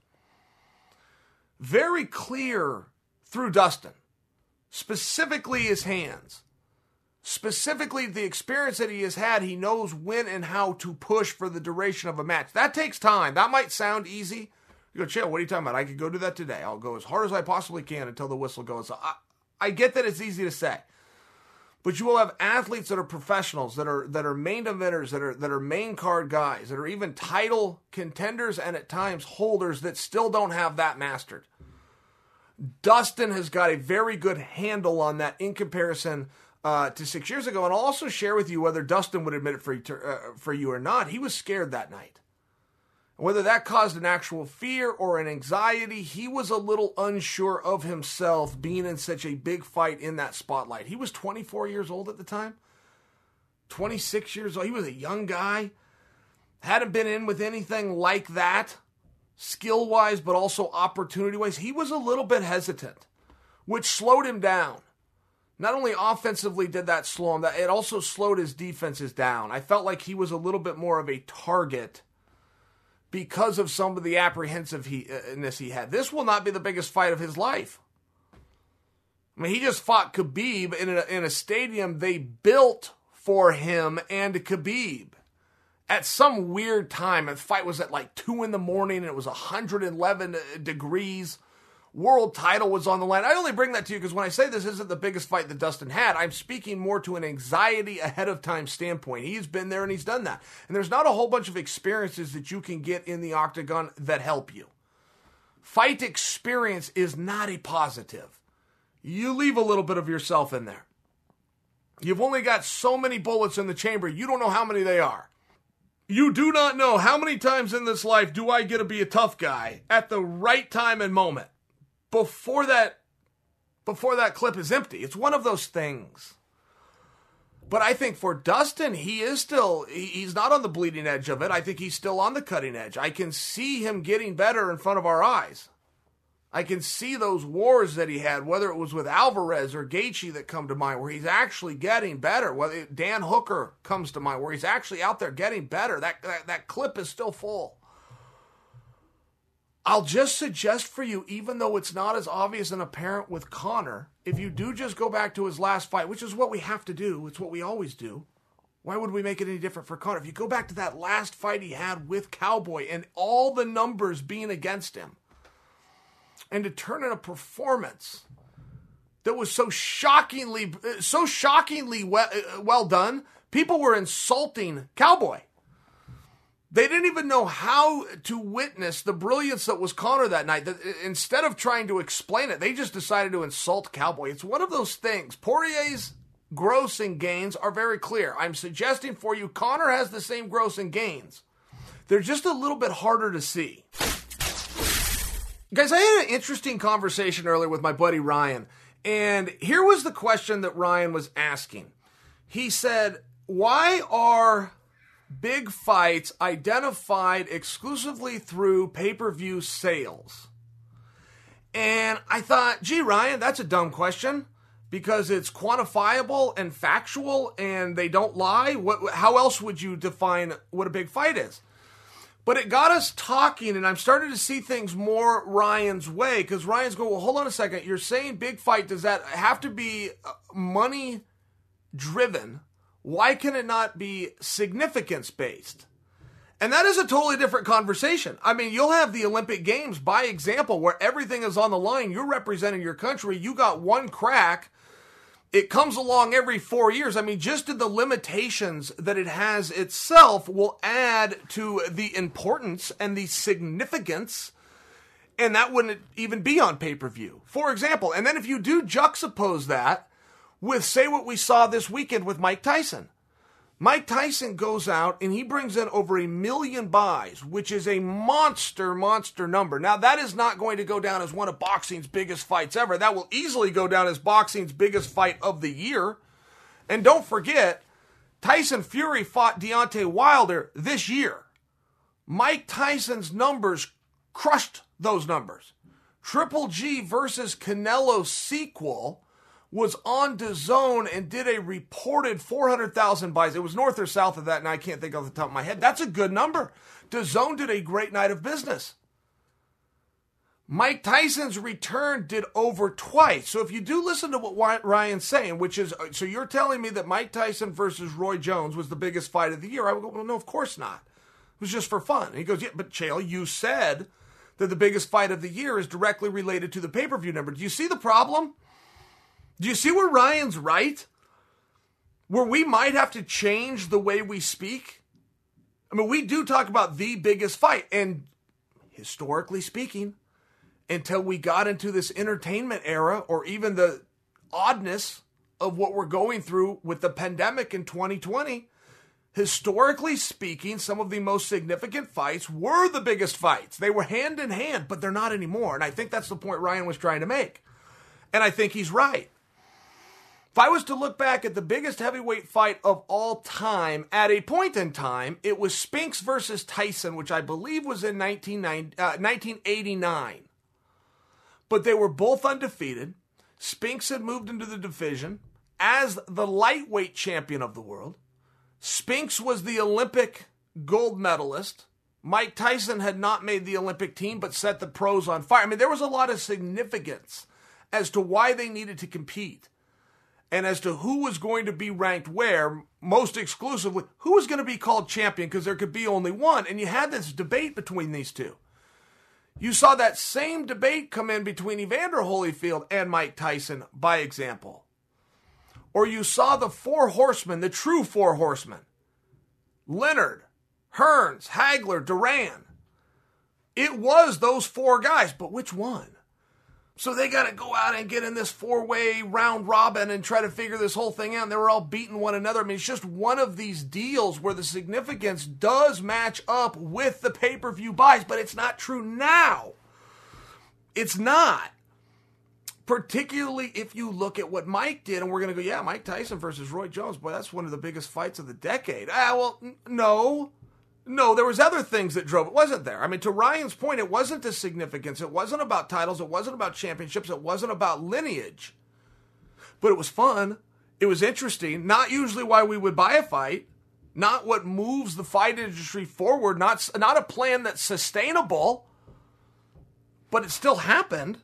Very clear through Dustin, specifically his hands. Specifically, the experience that he has had, he knows when and how to push for the duration of a match. That takes time. That might sound easy. You go, Chael, what are you talking about? I could go do that today. I'll go as hard as I possibly can until the whistle goes. I get that it's easy to say. But you will have athletes that are professionals, that are main eventers, that are main card guys, that are even title contenders and at times holders that still don't have that mastered. Dustin has got a very good handle on that in comparison to 6 years ago. And I'll also share with you whether Dustin would admit it for you or not. He was scared that night. Whether that caused an actual fear or an anxiety, he was a little unsure of himself being in such a big fight in that spotlight. He was 24 years old at the time. 26 years old. He was a young guy. Hadn't been in with anything like that, skill-wise, but also opportunity-wise. He was a little bit hesitant, which slowed him down. Not only offensively did that slow him, it also slowed his defenses down. I felt like he was a little bit more of a target because of some of the apprehensiveness he had. This will not be the biggest fight of his life. I mean, he just fought Khabib in a stadium they built for him and Khabib at some weird time. The fight was at like 2 a.m. and it was 111 degrees. world title was on the line. I only bring that to you because when I say this isn't the biggest fight that Dustin had, I'm speaking more to an anxiety ahead of time standpoint. He's been there and he's done that. And there's not a whole bunch of experiences that you can get in the octagon that help you. Fight experience is not a positive. You leave a little bit of yourself in there. You've only got so many bullets in the chamber. You don't know how many they are. You do not know how many times in this life do I get to be a tough guy at the right time and moment before that clip is empty. It's one of those things. But I think for Dustin, he's not on the bleeding edge of it. I think he's still on the cutting edge. I can see him getting better in front of our eyes. I can see those wars that he had, whether it was with Alvarez or Gaethje that come to mind, where he's actually getting better. Whether Dan Hooker comes to mind, where he's actually out there getting better. That clip is still full. I'll just suggest for you, even though it's not as obvious and apparent with Conor, if you do just go back to his last fight, which is what we have to do, it's what we always do. Why would we make it any different for Conor? If you go back to that last fight he had with Cowboy and all the numbers being against him, and to turn in a performance that was so shockingly well done, people were insulting Cowboy. They didn't even know how to witness the brilliance that was Conor that night. That instead of trying to explain it, they just decided to insult Cowboy. It's one of those things. Poirier's grossing gains are very clear. I'm suggesting for you, Conor has the same grossing gains. They're just a little bit harder to see. Guys, I had an interesting conversation earlier with my buddy Ryan, and here was the question that Ryan was asking. He said, why are big fights identified exclusively through pay-per-view sales? And I thought, gee, Ryan, that's a dumb question because it's quantifiable and factual and they don't lie. How else would you define what a big fight is? But it got us talking, and I'm starting to see things more Ryan's way, because Ryan's going, well, hold on a second. You're saying big fight, does that have to be money-driven? Why can it not be significance-based? And that is a totally different conversation. I mean, you'll have the Olympic Games, by example, where everything is on the line. You're representing your country. You got one crack. It comes along every 4 years. I mean, just in the limitations that it has itself will add to the importance and the significance, and that wouldn't even be on pay-per-view. For example, and then if you do juxtapose that with, say, what we saw this weekend with Mike Tyson. Mike Tyson goes out and he brings in over 1 million buys, which is a monster number. Now, that is not going to go down as one of boxing's biggest fights ever. That will easily go down as boxing's biggest fight of the year. And don't forget, Tyson Fury fought Deontay Wilder this year. Mike Tyson's numbers crushed those numbers. Triple G versus Canelo sequel was on DAZN and did a reported 400,000 buys. It was north or south of that, and I can't think off the top of my head. That's a good number. DAZN did a great night of business. Mike Tyson's return did over twice. So if you do listen to what Ryan's saying, which is, so you're telling me that Mike Tyson versus Roy Jones was the biggest fight of the year, I would go, well, no, of course not. It was just for fun. And he goes, yeah, but Chael, you said that the biggest fight of the year is directly related to the pay-per-view number. Do you see the problem? Do you see where Ryan's right? Where we might have to change the way we speak? I mean, we do talk about the biggest fight, and historically speaking, until we got into this entertainment era, or even the oddness of what we're going through with the pandemic in 2020, historically speaking, some of the most significant fights were the biggest fights. They were hand in hand, but they're not anymore, and I think that's the point Ryan was trying to make. And I think he's right. If I was to look back at the biggest heavyweight fight of all time, at a point in time, it was Spinks versus Tyson, which I believe was in 1989. But they were both undefeated. Spinks had moved into the division as the lightweight champion of the world. Spinks was the Olympic gold medalist. Mike Tyson had not made the Olympic team, but set the pros on fire. I mean, there was a lot of significance as to why they needed to compete. And as to who was going to be ranked where, most exclusively, who was going to be called champion, because there could be only one. And you had this debate between these two. You saw that same debate come in between Evander Holyfield and Mike Tyson, by example. Or you saw the four horsemen, the true four horsemen. Leonard, Hearns, Hagler, Duran. It was those four guys, but which one? So they got to go out and get in this four-way round robin and try to figure this whole thing out. And they were all beating one another. I mean, it's just one of these deals where the significance does match up with the pay-per-view buys, but it's not true now. It's not. Particularly if you look at what Mike did, and we're going to go, yeah, Mike Tyson versus Roy Jones. Boy, that's one of the biggest fights of the decade. No, there was other things that drove it, wasn't there? I mean, to Ryan's point, it wasn't the significance. It wasn't about titles. It wasn't about championships. It wasn't about lineage. But it was fun. It was interesting. Not usually why we would buy a fight. Not what moves the fight industry forward. Not a plan that's sustainable. But it still happened.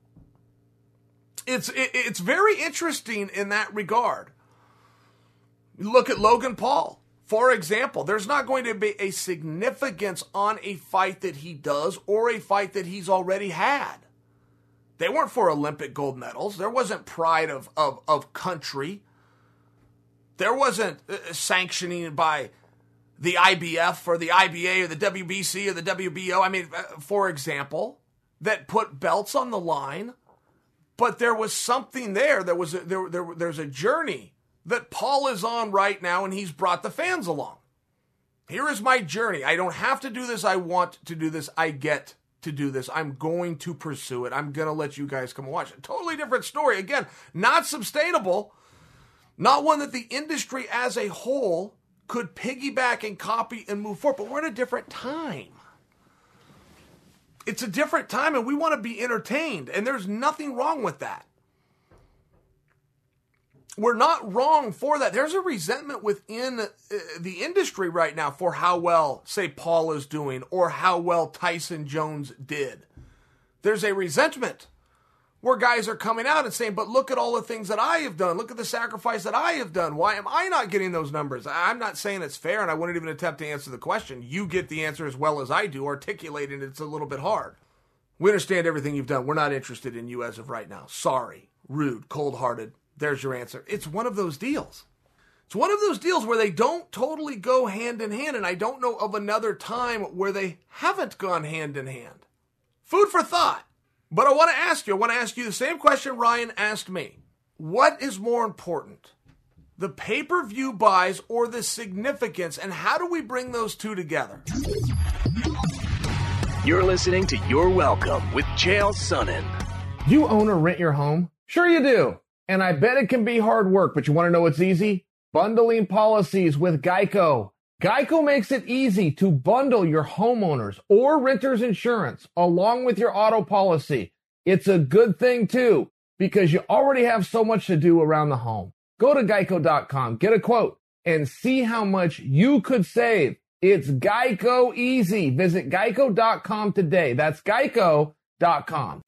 It's very interesting in that regard. You look at Logan Paul. For example, there's not going to be a significance on a fight that he does or a fight that he's already had. They weren't for Olympic gold medals. There wasn't pride of country. There wasn't sanctioning by the IBF or the IBA or the WBC or the WBO. I mean, for example, that put belts on the line. But there was something there. There's a journey that Paul is on right now, and he's brought the fans along. Here is my journey. I don't have to do this. I want to do this. I get to do this. I'm going to pursue it. I'm going to let you guys come and watch it. Totally different story. Again, not sustainable. Not one that the industry as a whole could piggyback and copy and move forward. But we're in a different time. It's a different time, and we want to be entertained. And there's nothing wrong with that. We're not wrong for that. There's a resentment within the industry right now for how well, say, Paul is doing or how well Tyson Jones did. There's a resentment where guys are coming out and saying, but look at all the things that I have done. Look at the sacrifice that I have done. Why am I not getting those numbers? I'm not saying it's fair, and I wouldn't even attempt to answer the question. You get the answer as well as I do. Articulating it's a little bit hard. We understand everything you've done. We're not interested in you as of right now. Sorry. Rude. Cold-hearted. There's your answer. It's one of those deals. It's one of those deals where they don't totally go hand in hand, and I don't know of another time where they haven't gone hand in hand. Food for thought. But I want to ask you the same question Ryan asked me. What is more important? The pay-per-view buys or the significance, and how do we bring those two together? You're listening to You're Welcome with Chael Sonnen. Do you own or rent your home? Sure you do. And I bet it can be hard work, but you want to know what's easy? Bundling policies with Geico. Geico makes it easy to bundle your homeowners or renters insurance along with your auto policy. It's a good thing too, because you already have so much to do around the home. Go to geico.com, get a quote, and see how much you could save. It's Geico easy. Visit geico.com today. That's geico.com.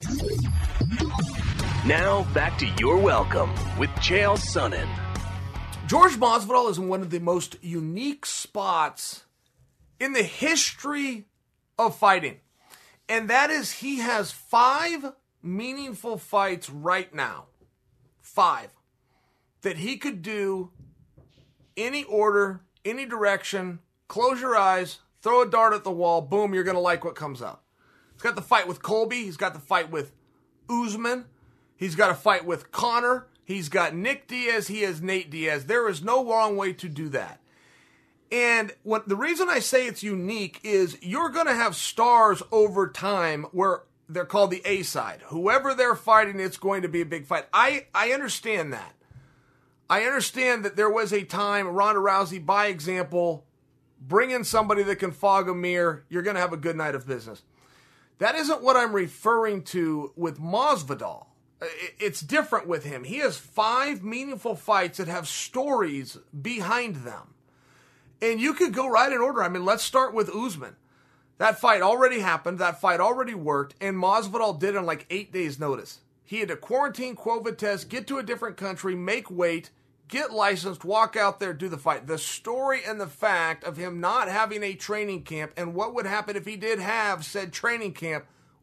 Now, back to You're Welcome with Chael Sonnen. George Masvidal is in one of the most unique spots in the history of fighting. And that is he has 5 meaningful fights right now. 5. That he could do any order, any direction, close your eyes, throw a dart at the wall, boom, you're going to like what comes out. He's got the fight with Colby. He's got the fight with Usman. He's got a fight with Conor. He's got Nick Diaz. He has Nate Diaz. There is no wrong way to do that. And the reason I say it's unique is you're going to have stars over time where they're called the A side. Whoever they're fighting, it's going to be a big fight. I understand that. I understand that there was a time, Ronda Rousey, by example, bring in somebody that can fog a mirror. You're going to have a good night of business. That isn't what I'm referring to with Masvidal. It's different with him. He has 5 meaningful fights that have stories behind them. And you could go right in order. I mean, let's start with Usman. That fight already happened. That fight already worked. And Masvidal did it on like 8 days' notice. He had to quarantine, COVID test, get to a different country, make weight, get licensed, walk out there, do the fight. The story and the fact of him not having a training camp and what would happen if he did have said training camp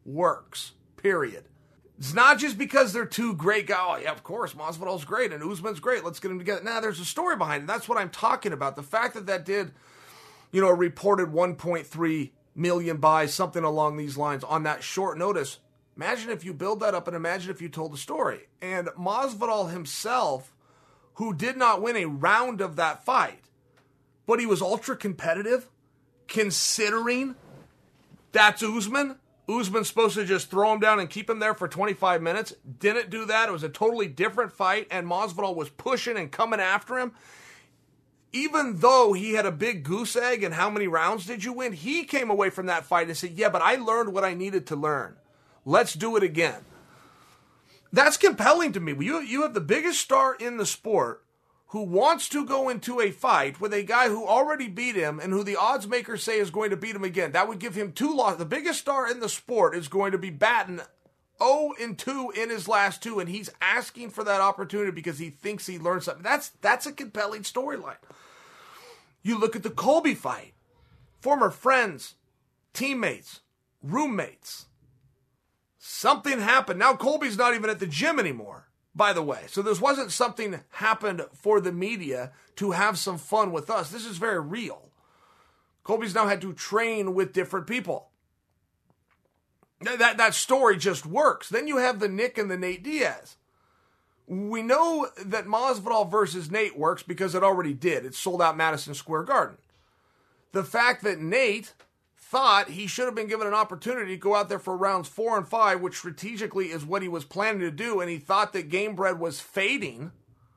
works, period. It's not just because they're two great guys. Oh, yeah, of course, Masvidal's great and Usman's great. Let's get them together. Now, there's a story behind it. That's what I'm talking about. The fact that did, a reported 1.3 million buys, something along these lines on that short notice. Imagine if you build that up and imagine if you told the story. And Masvidal himself, who did not win a round of that fight, but he was ultra competitive, considering that's Usman. Usman's supposed to just throw him down and keep him there for 25 minutes. Didn't do that. It was a totally different fight, and Masvidal was pushing and coming after him. Even though he had a big goose egg and how many rounds did you win, he came away from that fight and said, yeah, but I learned what I needed to learn. Let's do it again. That's compelling to me. You have the biggest star in the sport who wants to go into a fight with a guy who already beat him and who the odds makers say is going to beat him again. That would give him 2 losses. The biggest star in the sport is going to be batting 0-2 in his last 2, and he's asking for that opportunity because he thinks he learned something. That's a compelling storyline. You look at the Colby fight. Former friends, teammates, roommates. Something happened. Now Colby's not even at the gym anymore, by the way. So this wasn't something happened for the media to have some fun with us. This is very real. Colby's now had to train with different people. That story just works. Then you have the Nick and the Nate Diaz. We know that Masvidal versus Nate works because it already did. It sold out Madison Square Garden. The fact that Nate thought he should have been given an opportunity to go out there for rounds 4 and 5, which strategically is what he was planning to do, and he thought that Gamebred was fading.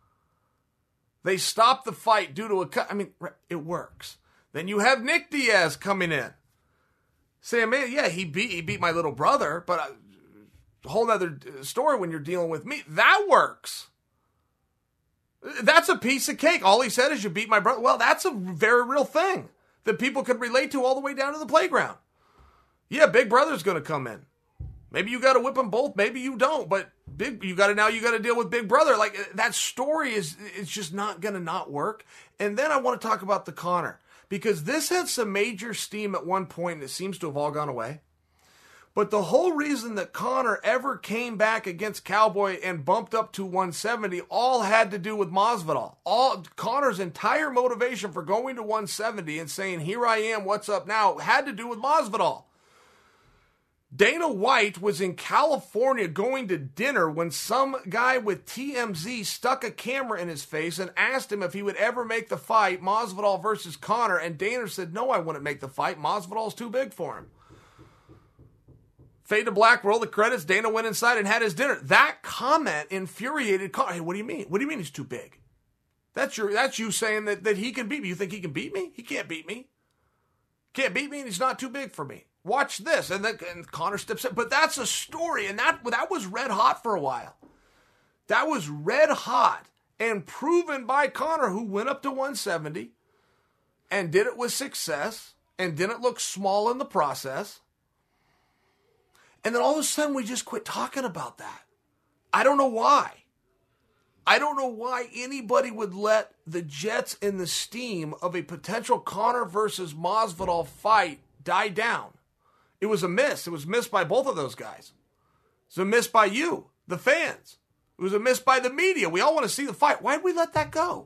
They stopped the fight due to a cut. I mean, it works. Then you have Nick Diaz coming in, saying, man, yeah, he beat my little brother, but a whole other story when you're dealing with me. That works. That's a piece of cake. All he said is you beat my brother. Well, that's a very real thing that people could relate to all the way down to the playground. Yeah, Big Brother's going to come in. Maybe you got to whip them both. Maybe you don't. But you got to deal with Big Brother. Like, that story it's just not going to not work. And then I want to talk about the Conor, because this had some major steam at one point, and it seems to have all gone away. But the whole reason that Conor ever came back against Cowboy and bumped up to 170 all had to do with Masvidal. Conor's entire motivation for going to 170 and saying, here I am, what's up now, had to do with Masvidal. Dana White was in California going to dinner when some guy with TMZ stuck a camera in his face and asked him if he would ever make the fight, Masvidal versus Conor, and Dana said, no, I wouldn't make the fight. Masvidal's too big for him. Fade to black, roll the credits, Dana went inside and had his dinner. That comment infuriated Conor. Hey, what do you mean? What do you mean he's too big? That's you saying that he can beat me. You think he can beat me? He can't beat me. Can't beat me, and he's not too big for me. Watch this. And Conor steps in. But that's a story, and that was red hot for a while. That was red hot and proven by Conor, who went up to 170 and did it with success and didn't look small in the process. And then all of a sudden, we just quit talking about that. I don't know why. I don't know why anybody would let the jets and the steam of a potential Conor versus Masvidal fight die down. It was a miss. It was missed by both of those guys. It was a miss by you, the fans. It was a miss by the media. We all want to see the fight. Why'd we let that go?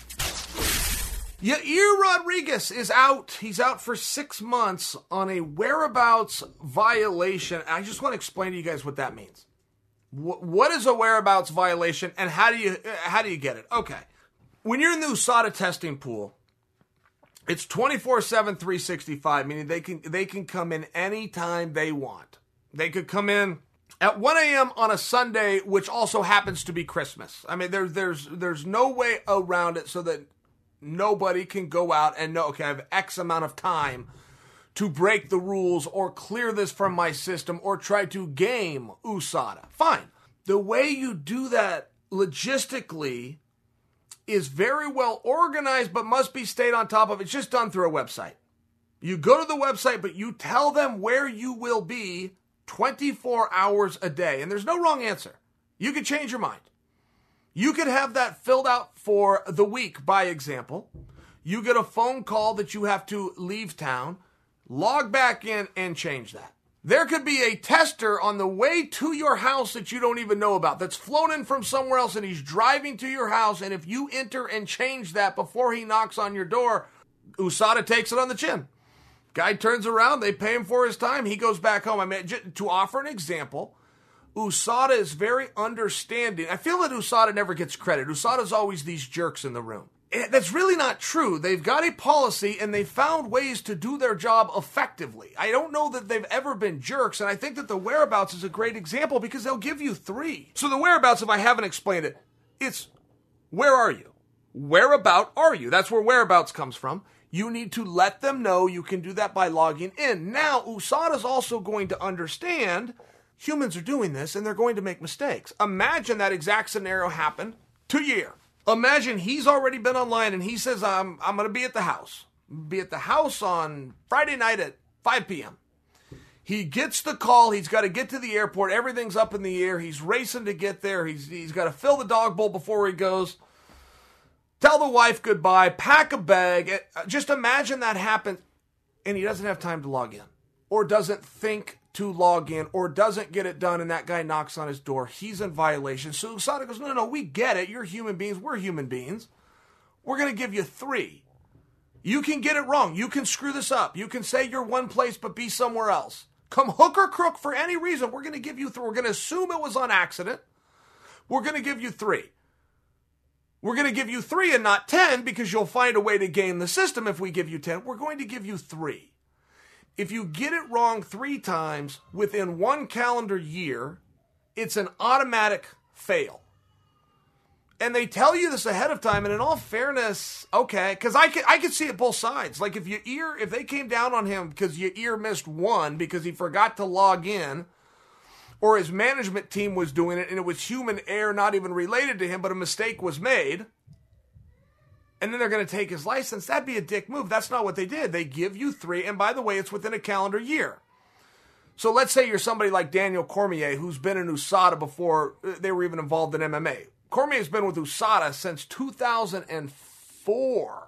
Yair Rodriguez is out. He's out for 6 months on a whereabouts violation. I just want to explain to you guys what that means. What is a whereabouts violation, and how do you get it? Okay. When you're in the USADA testing pool, it's 24/7, 365, meaning they can come in anytime they want. They could come in at 1 a.m. on a Sunday, which also happens to be Christmas. I mean, there's no way around it so that nobody can go out and know, okay, I have X amount of time to break the rules or clear this from my system or try to game USADA. Fine. The way you do that logistically is very well organized, but must be stayed on top of. It's just done through a website. You go to the website, but you tell them where you will be 24 hours a day. And there's no wrong answer. You could change your mind. You could have that filled out for the week, by example. You get a phone call that you have to leave town, log back in and change that. There could be a tester on the way to your house that you don't even know about, that's flown in from somewhere else, and he's driving to your house, and if you enter and change that before he knocks on your door, USADA takes it on the chin. Guy turns around, they pay him for his time, he goes back home. I mean, to offer an example, USADA is very understanding. I feel that USADA never gets credit. USADA's always these jerks in the room. That's really not true. They've got a policy and they found ways to do their job effectively. I don't know that they've ever been jerks, and I think that the whereabouts is a great example because they'll give you 3. So the whereabouts, if I haven't explained it, it's where are you? Whereabout are you? That's where whereabouts comes from. You need to let them know. You can do that by logging in. Now, USADA's also going to understand humans are doing this and they're going to make mistakes. Imagine that exact scenario happened to Yair. Imagine he's already been online and he says, I'm going to be at the house. Be at the house on Friday night at 5 p.m. He gets the call. He's got to get to the airport. Everything's up in the air. He's racing to get there. He's got to fill the dog bowl before he goes. Tell the wife goodbye. Pack a bag. Just imagine that happens and he doesn't have time to log in or doesn't think to log in or doesn't get it done and that guy knocks on his door. He's in violation. So USADA goes, no, we get it. You're human beings. We're human beings. We're going to give you 3. You can get it wrong. You can screw this up. You can say you're one place but be somewhere else. Come hook or crook for any reason. We're going to give you 3. We're going to assume it was on accident. We're going to give you 3. We're going to give you 3 and not 10 because you'll find a way to game the system if we give you 10. We're going to give you 3. If you get it wrong 3 times within 1 calendar year, it's an automatic fail. And they tell you this ahead of time, and in all fairness, okay, because I could see it both sides. Like if they came down on him because Yair missed 1 because he forgot to log in, or his management team was doing it and it was human error not even related to him, but a mistake was made, and then they're going to take his license, that'd be a dick move. That's not what they did. They give you 3, and by the way, it's within a calendar year. So let's say you're somebody like Daniel Cormier, who's been in USADA before they were even involved in MMA. Cormier's been with USADA since 2004.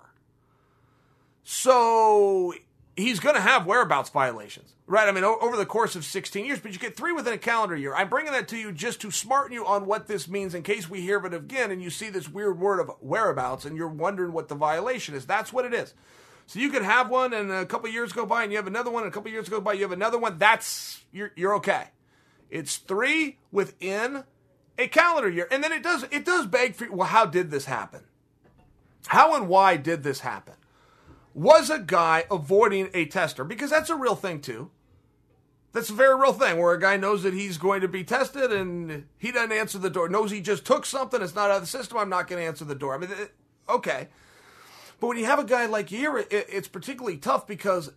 So he's going to have whereabouts violations, right? I mean, over the course of 16 years, but you get 3 within a calendar year. I'm bringing that to you just to smarten you on what this means in case we hear of it again and you see this weird word of whereabouts and you're wondering what the violation is. That's what it is. So you could have one and a couple years go by and you have another one and a couple years go by, you have another one. You're okay. It's 3 within a calendar year. And then it does beg for, well, how did this happen? How and why did this happen? Was a guy avoiding a tester? Because that's a real thing too. That's a very real thing where a guy knows that he's going to be tested and he doesn't answer the door. Knows he just took something. It's not out of the system. I'm not going to answer the door. I mean, okay. But when you have a guy like Yair, it's particularly tough because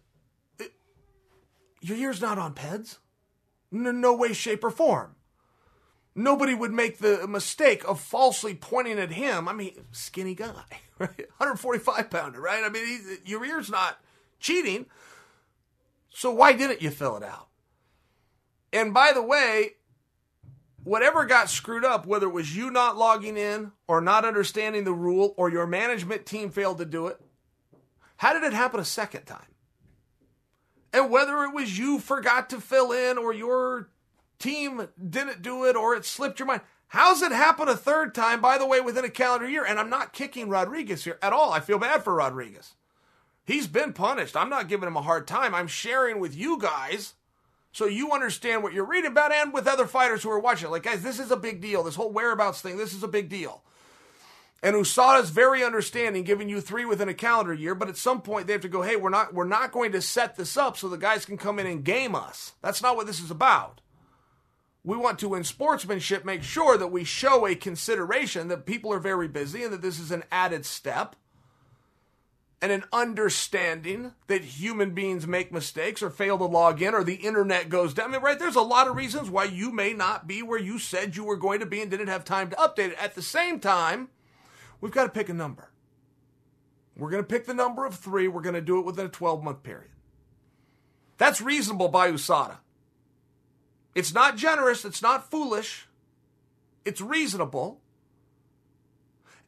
Yair's not on PEDS. No way, shape, or form. Nobody would make the mistake of falsely pointing at him. I mean, skinny guy, right? 145-pounder, right? I mean, Yair's not cheating. So why didn't you fill it out? And by the way, whatever got screwed up, whether it was you not logging in or not understanding the rule or your management team failed to do it, how did it happen a second time? And whether it was you forgot to fill in or your team didn't do it or it slipped your mind, how's it happen a third time, by the way, within a calendar year? And I'm not kicking Rodriguez here at all. I feel bad for Rodriguez. He's been punished. I'm not giving him a hard time. I'm sharing with you guys so you understand what you're reading about and with other fighters who are watching it. Like, guys, this is a big deal. This whole whereabouts thing, this is a big deal. And USADA is very understanding, giving you 3 within a calendar year, but at some point they have to go, hey, we're not going to set this up so the guys can come in and game us. That's not what this is about. We want to, in sportsmanship, make sure that we show a consideration that people are very busy and that this is an added step and an understanding that human beings make mistakes or fail to log in or the internet goes down. I mean, right, there's a lot of reasons why you may not be where you said you were going to be and didn't have time to update it. At the same time, we've got to pick a number. We're going to pick the number of 3. We're going to do it within a 12-month period. That's reasonable by USADA. It's not generous. It's not foolish. It's reasonable.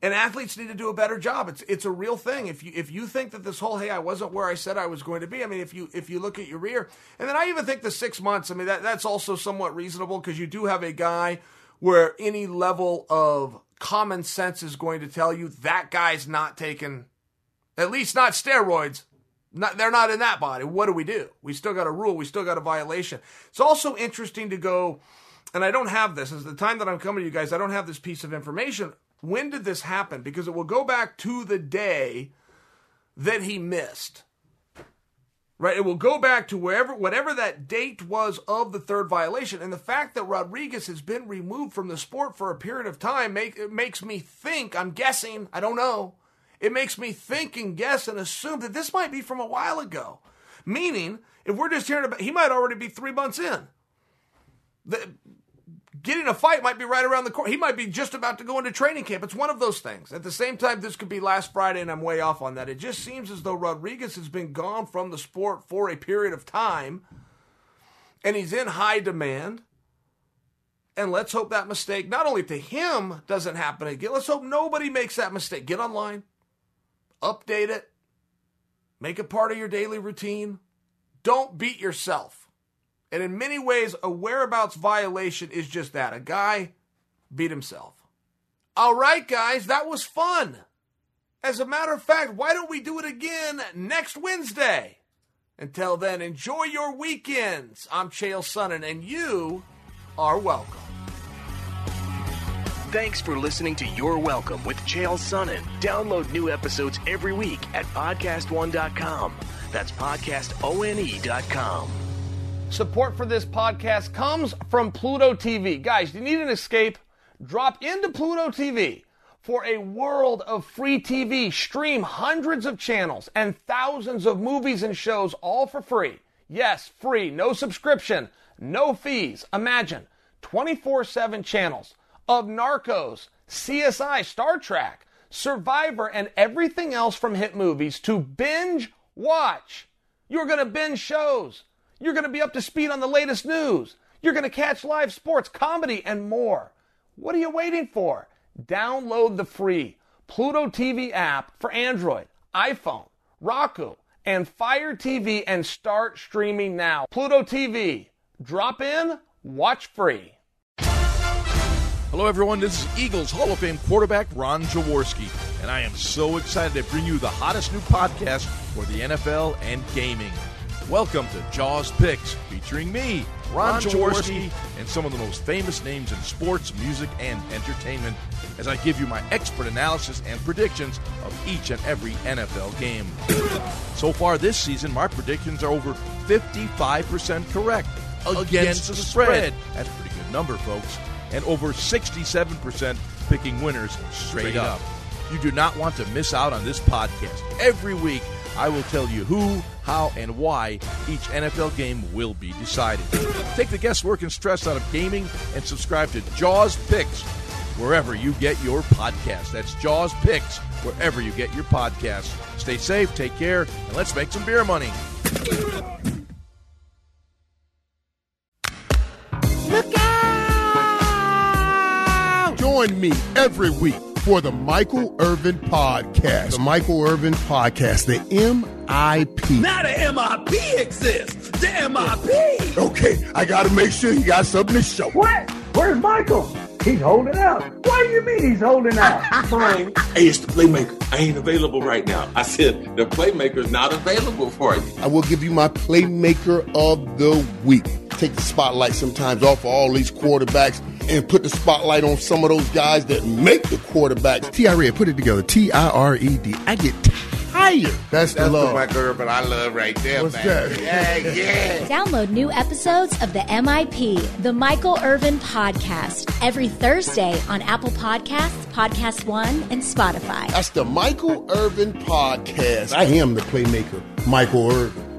And athletes need to do a better job. It's a real thing. If you think that this whole, hey, I wasn't where I said I was going to be. I mean, if you look at your rear, and then I even think the 6 months. I mean, that's also somewhat reasonable because you do have a guy where any level of common sense is going to tell you that guy's not taking, at least not steroids. They're not in that body. What do? We still got a rule. We still got a violation. It's also interesting to go, and I don't have this. As the time that I'm coming to you guys, I don't have this piece of information. When did this happen? Because it will go back to the day that he missed. Right? It will go back to whatever that date was of the third violation. And the fact that Rodriguez has been removed from the sport for a period of time makes me think, I'm guessing, I don't know, it makes me think and guess and assume that this might be from a while ago. Meaning, if we're just hearing about, he might already be 3 months in. Getting a fight might be right around the corner. He might be just about to go into training camp. It's one of those things. At the same time, this could be last Friday, and I'm way off on that. It just seems as though Rodriguez has been gone from the sport for a period of time, and he's in high demand. And let's hope that mistake, not only to him, doesn't happen again. Let's hope nobody makes that mistake. Get online, update it, make it part of your daily routine. Don't beat yourself. And in many ways, a whereabouts violation is just that. A guy beat himself. All right, guys, that was fun. As a matter of fact, why don't we do it again next Wednesday? Until then, enjoy your weekends. I'm Chael Sonnen, and you are welcome. Thanks for listening to You're Welcome with Chael Sonnen. Download new episodes every week at podcastone.com. That's podcastone.com. Support for this podcast comes from Pluto TV. Guys, do you need an escape? Drop into Pluto TV. For a world of free TV, stream hundreds of channels and thousands of movies and shows all for free. Yes, free, no subscription, no fees. Imagine 24/7 channels of Narcos, CSI, Star Trek, Survivor, and everything else from hit movies to binge watch. You're going to binge shows. You're going to be up to speed on the latest news. You're going to catch live sports, comedy, and more. What are you waiting for? Download the free Pluto TV app for Android, iPhone, Roku, and Fire TV and start streaming now. Pluto TV. Drop in, watch free. Hello, everyone. This is Eagles Hall of Fame quarterback Ron Jaworski, and I am so excited to bring you the hottest new podcast for the NFL and gaming. Welcome to Jaws Picks, featuring me, Ron Jaworski, and some of the most famous names in sports, music, and entertainment, as I give you my expert analysis and predictions of each and every NFL game. So far this season, my predictions are over 55% correct against the spread. That's a pretty good number, folks. And over 67% picking winners straight up. You do not want to miss out on this podcast. Every week, I will tell you who, how, and why each NFL game will be decided. Take the guesswork and stress out of gaming and subscribe to Jaws Picks wherever you get your podcast. That's Jaws Picks wherever you get your podcast. Stay safe, take care, and let's make some beer money. Look out! Join me every week for the Michael Irvin Podcast. The Michael Irvin Podcast, the MIP. Now the MIP exists. The MIP. Okay, I got to make sure you got something to show. What? Where's Michael? He's holding out. What do you mean he's holding out? Fine. Hey, it's the Playmaker. I ain't available right now. I said the Playmaker's not available for you. I will give you my Playmaker of the Week. Take the spotlight sometimes off of all these quarterbacks and put the spotlight on some of those guys that make the quarterbacks. T-I-R-E-D, put it together. T-I-R-E-D. I get tired. That's the love. That's the Michael Irvin I love right there, What's man. that? Yeah. Download new episodes of the MIP, the Michael Irvin Podcast, every Thursday on Apple Podcasts, Podcast One, and Spotify. That's the Michael Irvin Podcast. I am the Playmaker, Michael Irvin.